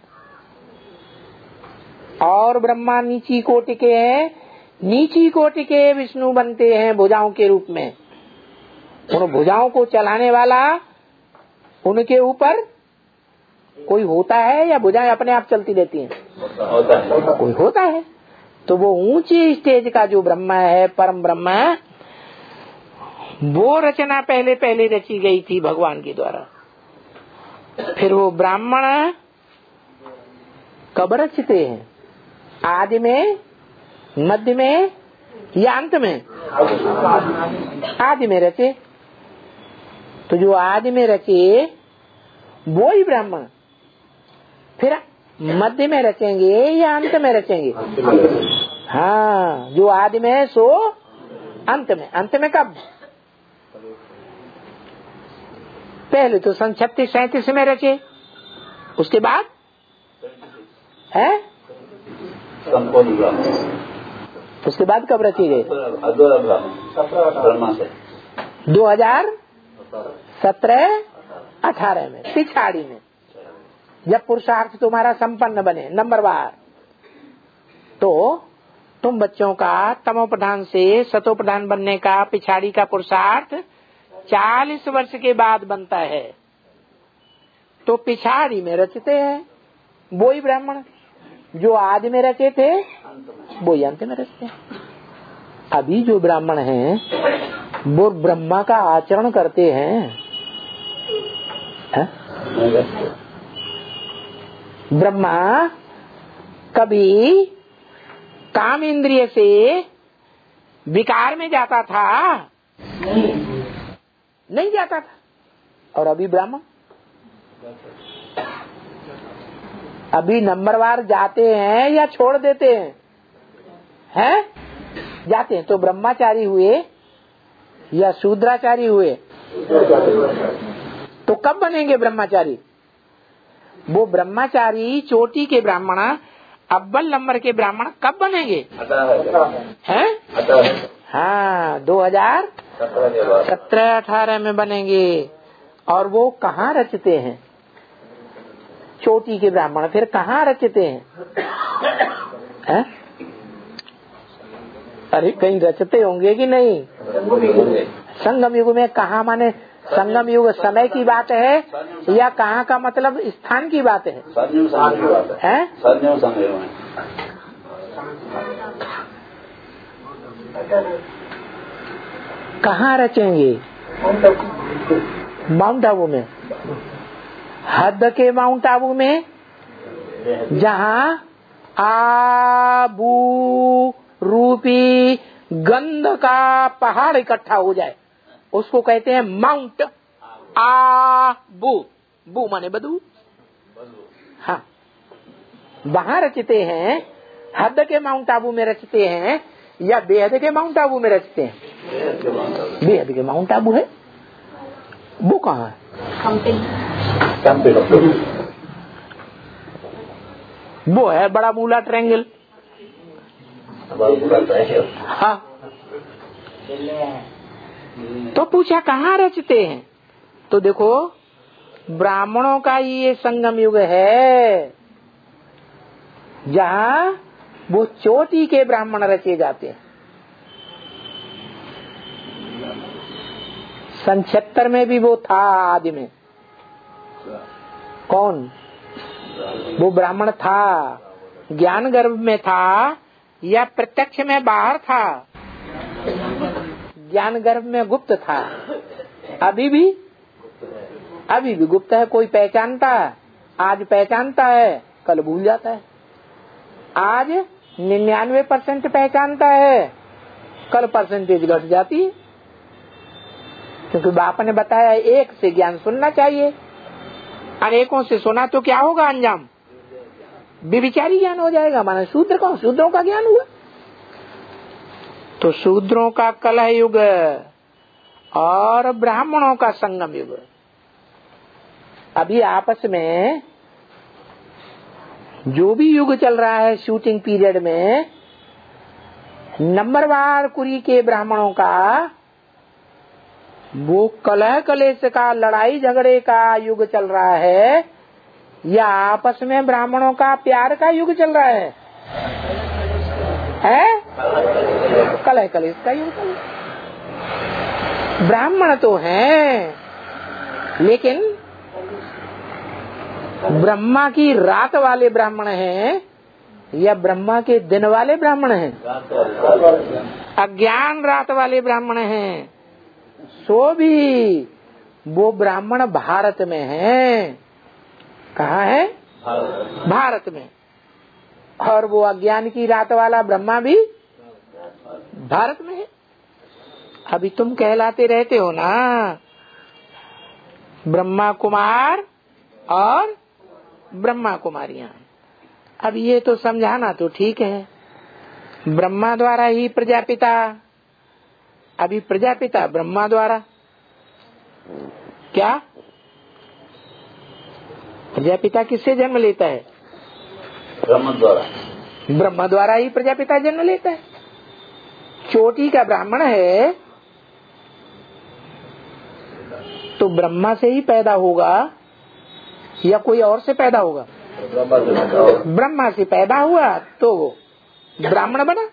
और ब्रह्मा नीची कोटि के हैं, नीची कोटि के विष्णु बनते हैं भुजाओं के रूप में। उन भुजाओं को चलाने वाला, उनके ऊपर कोई होता है या भुजाएं अपने आप चलती रहती हैं? होता है। कोई होता है। तो वो ऊंची स्टेज का जो ब्रह्मा है, परम ब्रह्मा, वो रचना पहले पहले रची गई थी भगवान के द्वारा। फिर वो ब्राह्मण कब रचते हैं? आदि में, मध्य में या अंत में? आदि में रचे। तो जो आदि में रचे वो ही ब्राह्मण फिर मध्य में रचेंगे या अंत में रचेंगे? हाँ, जो आदि में है सो अंत में। अंत में कब? पहले तो सन छत्तीस सैतीस में रचे, उसके बाद है उसके बाद कब रचे गए? दो हजार सत्रह अठारह में, पिछाड़ी में, जब पुरुषार्थ तुम्हारा संपन्न बने नंबरवार, तो तुम बच्चों का तमोप्रधान से सतोप्रधान बनने का पिछाड़ी का पुरुषार्थ चालीस वर्ष के बाद बनता है। तो पिछाड़ी में रचते हैं वो ही ब्राह्मण, जो आदि में रचे थे वो ही अंत में रचते हैं। अभी जो ब्राह्मण हैं वो ब्रह्मा का आचरण करते हैं, है? ब्रह्मा कभी काम इंद्रिय से विकार में जाता था? नहीं जाता था। और अभी ब्राह्मण अभी नंबरवार जाते हैं या छोड़ देते हैं? हैं? जाते हैं। तो ब्रह्मचारी हुए या शूद्राचारी हुए? तो कब बनेंगे ब्रह्मचारी? वो ब्रह्मचारी चोटी के ब्राह्मण, अव्वल नंबर के ब्राह्मण कब बनेंगे? हैं? हाँ, दो हजार सत्रह अठारह में बनेंगे। और वो कहाँ रचते हैं? चोटी के ब्राह्मण फिर कहाँ रचते हैं? है? अरे कहीं रचते होंगे कि नहीं? संगम युग में। कहाँ माने संगम युग समय की बात है या कहाँ का मतलब स्थान की बात है? है? कहाँ रचेंगे? माउंट आबू में। हद के माउंट आबू में, जहाँ आबू रूपी गंध का पहाड़ इकट्ठा हो जाए, उसको कहते हैं माउंट आबू। बू माने बदू। हाँ, वहाँ रचते हैं। हद के माउंट आबू में रचते हैं या बेहद के माउंट आबू में रचते हैं? बेहद के माउंट आबू है। वो कहाँ है? वो है बड़ा मूला ट्रायंगल। हाँ। तो पूछा कहाँ रचते हैं? तो देखो, ब्राह्मणों का ये संगम युग है जहाँ वो चोटी के ब्राह्मण रचे जाते हैं। सन छिहत्तर में भी वो था आदि में। कौन? वो ब्राह्मण था, ज्ञान गर्भ में था या प्रत्यक्ष में बाहर था? ज्ञान गर्भ में गुप्त था। अभी भी अभी भी गुप्त है। कोई पहचानता है, आज पहचानता है, कल भूल जाता है। आज निन्यानवे परसेंट पहचानता है, कल परसेंटेज घट जाती है। क्योंकि बाप ने बताया एक से ज्ञान सुनना चाहिए, अनेकों से सुना तो क्या होगा अंजाम? विविचारी ज्ञान हो जाएगा। माना शूद्र का शूद्रों का ज्ञान हुआ। तो शूद्रों का कलह युग और ब्राह्मणों का संगम युग। अभी आपस में जो भी युग चल रहा है शूटिंग पीरियड में, नंबरवार कुरी के ब्राह्मणों का वो कलह कलेश का, लड़ाई झगड़े का युग चल रहा है, या आपस में ब्राह्मणों का प्यार का युग चल रहा है? है कलह कलेश का युग चल रहा है। ब्राह्मण तो हैं, लेकिन ब्रह्मा की रात वाले ब्राह्मण हैं या ब्रह्मा के दिन वाले ब्राह्मण हैं? अज्ञान रात वाले ब्राह्मण हैं, सो भी वो ब्राह्मण भारत में हैं। कहाँ है? भारत में। और वो अज्ञान की रात वाला ब्रह्मा भी भारत में है। अभी तुम कहलाते रहते हो ना ब्रह्मा कुमार और ब्रह्मा कुमारियां। अब ये तो समझाना तो ठीक है, ब्रह्मा द्वारा ही प्रजापिता। अभी प्रजापिता ब्रह्मा द्वारा क्या? प्रजापिता किससे जन्म लेता है? ब्रह्म द्वारा। ब्रह्मा द्वारा ही प्रजापिता जन्म लेता है। चोटी का ब्राह्मण है तो ब्रह्मा से ही पैदा होगा या कोई और से पैदा होगा? ब्रह्मा से पैदा हुआ तो वो ब्राह्मण बना।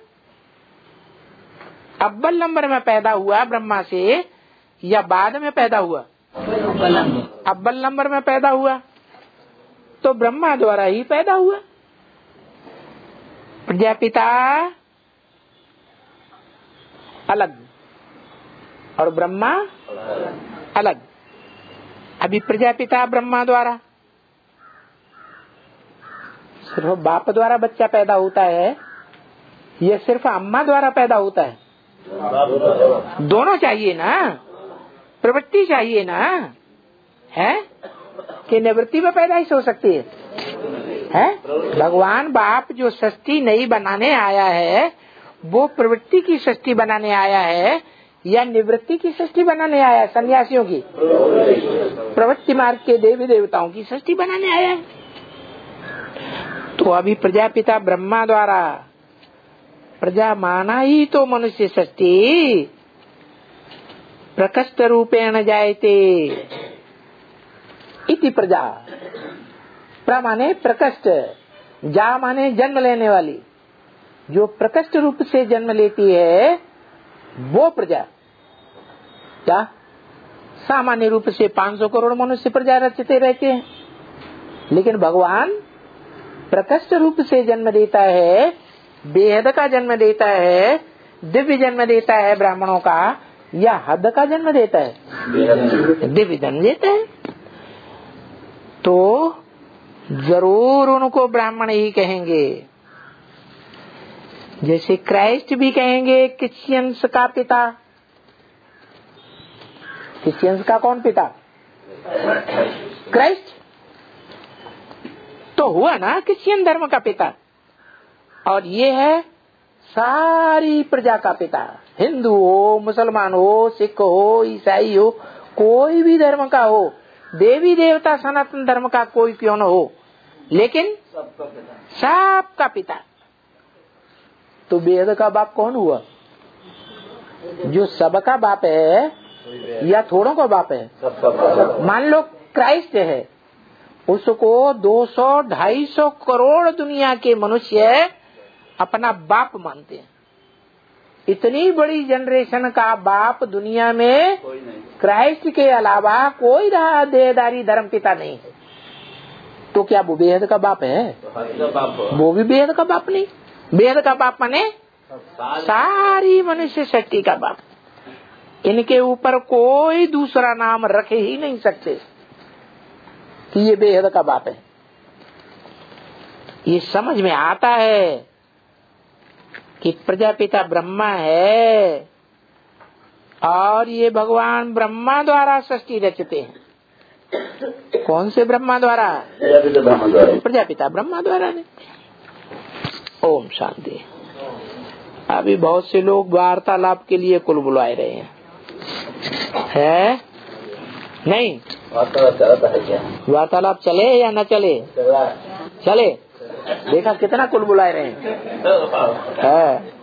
अव्वल नंबर में पैदा हुआ ब्रह्मा से या बाद में पैदा हुआ? अव्वल नंबर में पैदा हुआ तो ब्रह्मा द्वारा ही पैदा हुआ। प्रजापिता अलग और ब्रह्मा अलग। अभी प्रजापिता ब्रह्मा द्वारा, सिर्फ बाप द्वारा बच्चा पैदा होता है या सिर्फ अम्मा द्वारा पैदा होता है? दोनों चाहिए ना, प्रवृत्ति चाहिए ना, है कि निवृत्ति में पैदाइश हो सकती है? है भगवान बाप जो सृष्टि नहीं बनाने आया है वो प्रवृत्ति की सृष्टि बनाने आया है या निवृत्ति की सृष्टि बनाने आया है? सन्यासियों की प्रवृत्ति मार्ग के देवी देवताओं की सृष्टि बनाने आया है। तो अभी प्रजापिता ब्रह्मा द्वारा प्रजा माना ही तो मनुष्य सृष्टि प्रकष्ट रूपेण जायते इति प्रजा। प्र माने प्रकष्ट, जा माने जन्म लेने वाली, जो प्रकष्ट रूप से जन्म लेती है वो प्रजा। क्या सामान्य रूप से पाँच सौ करोड़ मनुष्य प्रजा रचते रहते हैं, लेकिन भगवान प्रकष्ट रूप से जन्म देता है, बेहद का जन्म देता है, दिव्य जन्म देता है ब्राह्मणों का, या हद का जन्म देता है? दिव्य जन्म देता है। तो जरूर उनको ब्राह्मण ही कहेंगे। जैसे क्राइस्ट भी कहेंगे क्रिश्चियंस का पिता। क्रिश्चियंस का कौन पिता? क्राइस्ट तो हुआ ना क्रिश्चियन धर्म का पिता। और ये है सारी प्रजा का पिता, हिंदू हो, मुसलमान हो, सिख हो, ईसाई हो, कोई भी धर्म का हो, देवी देवता सनातन धर्म का कोई क्यों न हो, लेकिन सबका पिता। तो बेहद का बाप कौन हुआ? जो सबका बाप है या थोड़ों का बाप है? मान लो क्राइस्ट है, उसको दो सौ ढाई सौ करोड़ दुनिया के मनुष्य अपना बाप मानते हैं। इतनी बड़ी जनरेशन का बाप दुनिया में क्राइस्ट के अलावा कोई देहदारी धर्म पिता नहीं है। तो क्या वो बेहद का बाप है? वो भी बेहद का बाप नहीं। बेहद का बाप माने सारी मनुष्य शक्ति का बाप। इनके ऊपर कोई दूसरा नाम रखे ही नहीं सकते कि ये बेहद का बाप है। ये समझ में आता है कि प्रजापिता ब्रह्मा है और ये भगवान ब्रह्मा द्वारा सृष्टि रचते हैं। कौन से ब्रह्मा द्वारा? प्रजापिता ब्रह्मा द्वारा रचते हैं। ओम शांति। अभी बहुत से लोग वार्तालाप के लिए कुल बुलाए रहे हैं। है नहीं? वार्तालाप चलाता है क्या? वार्तालाप चले या न चले? चला चले। देखा कितना कुल बुलाए रहे हैं। है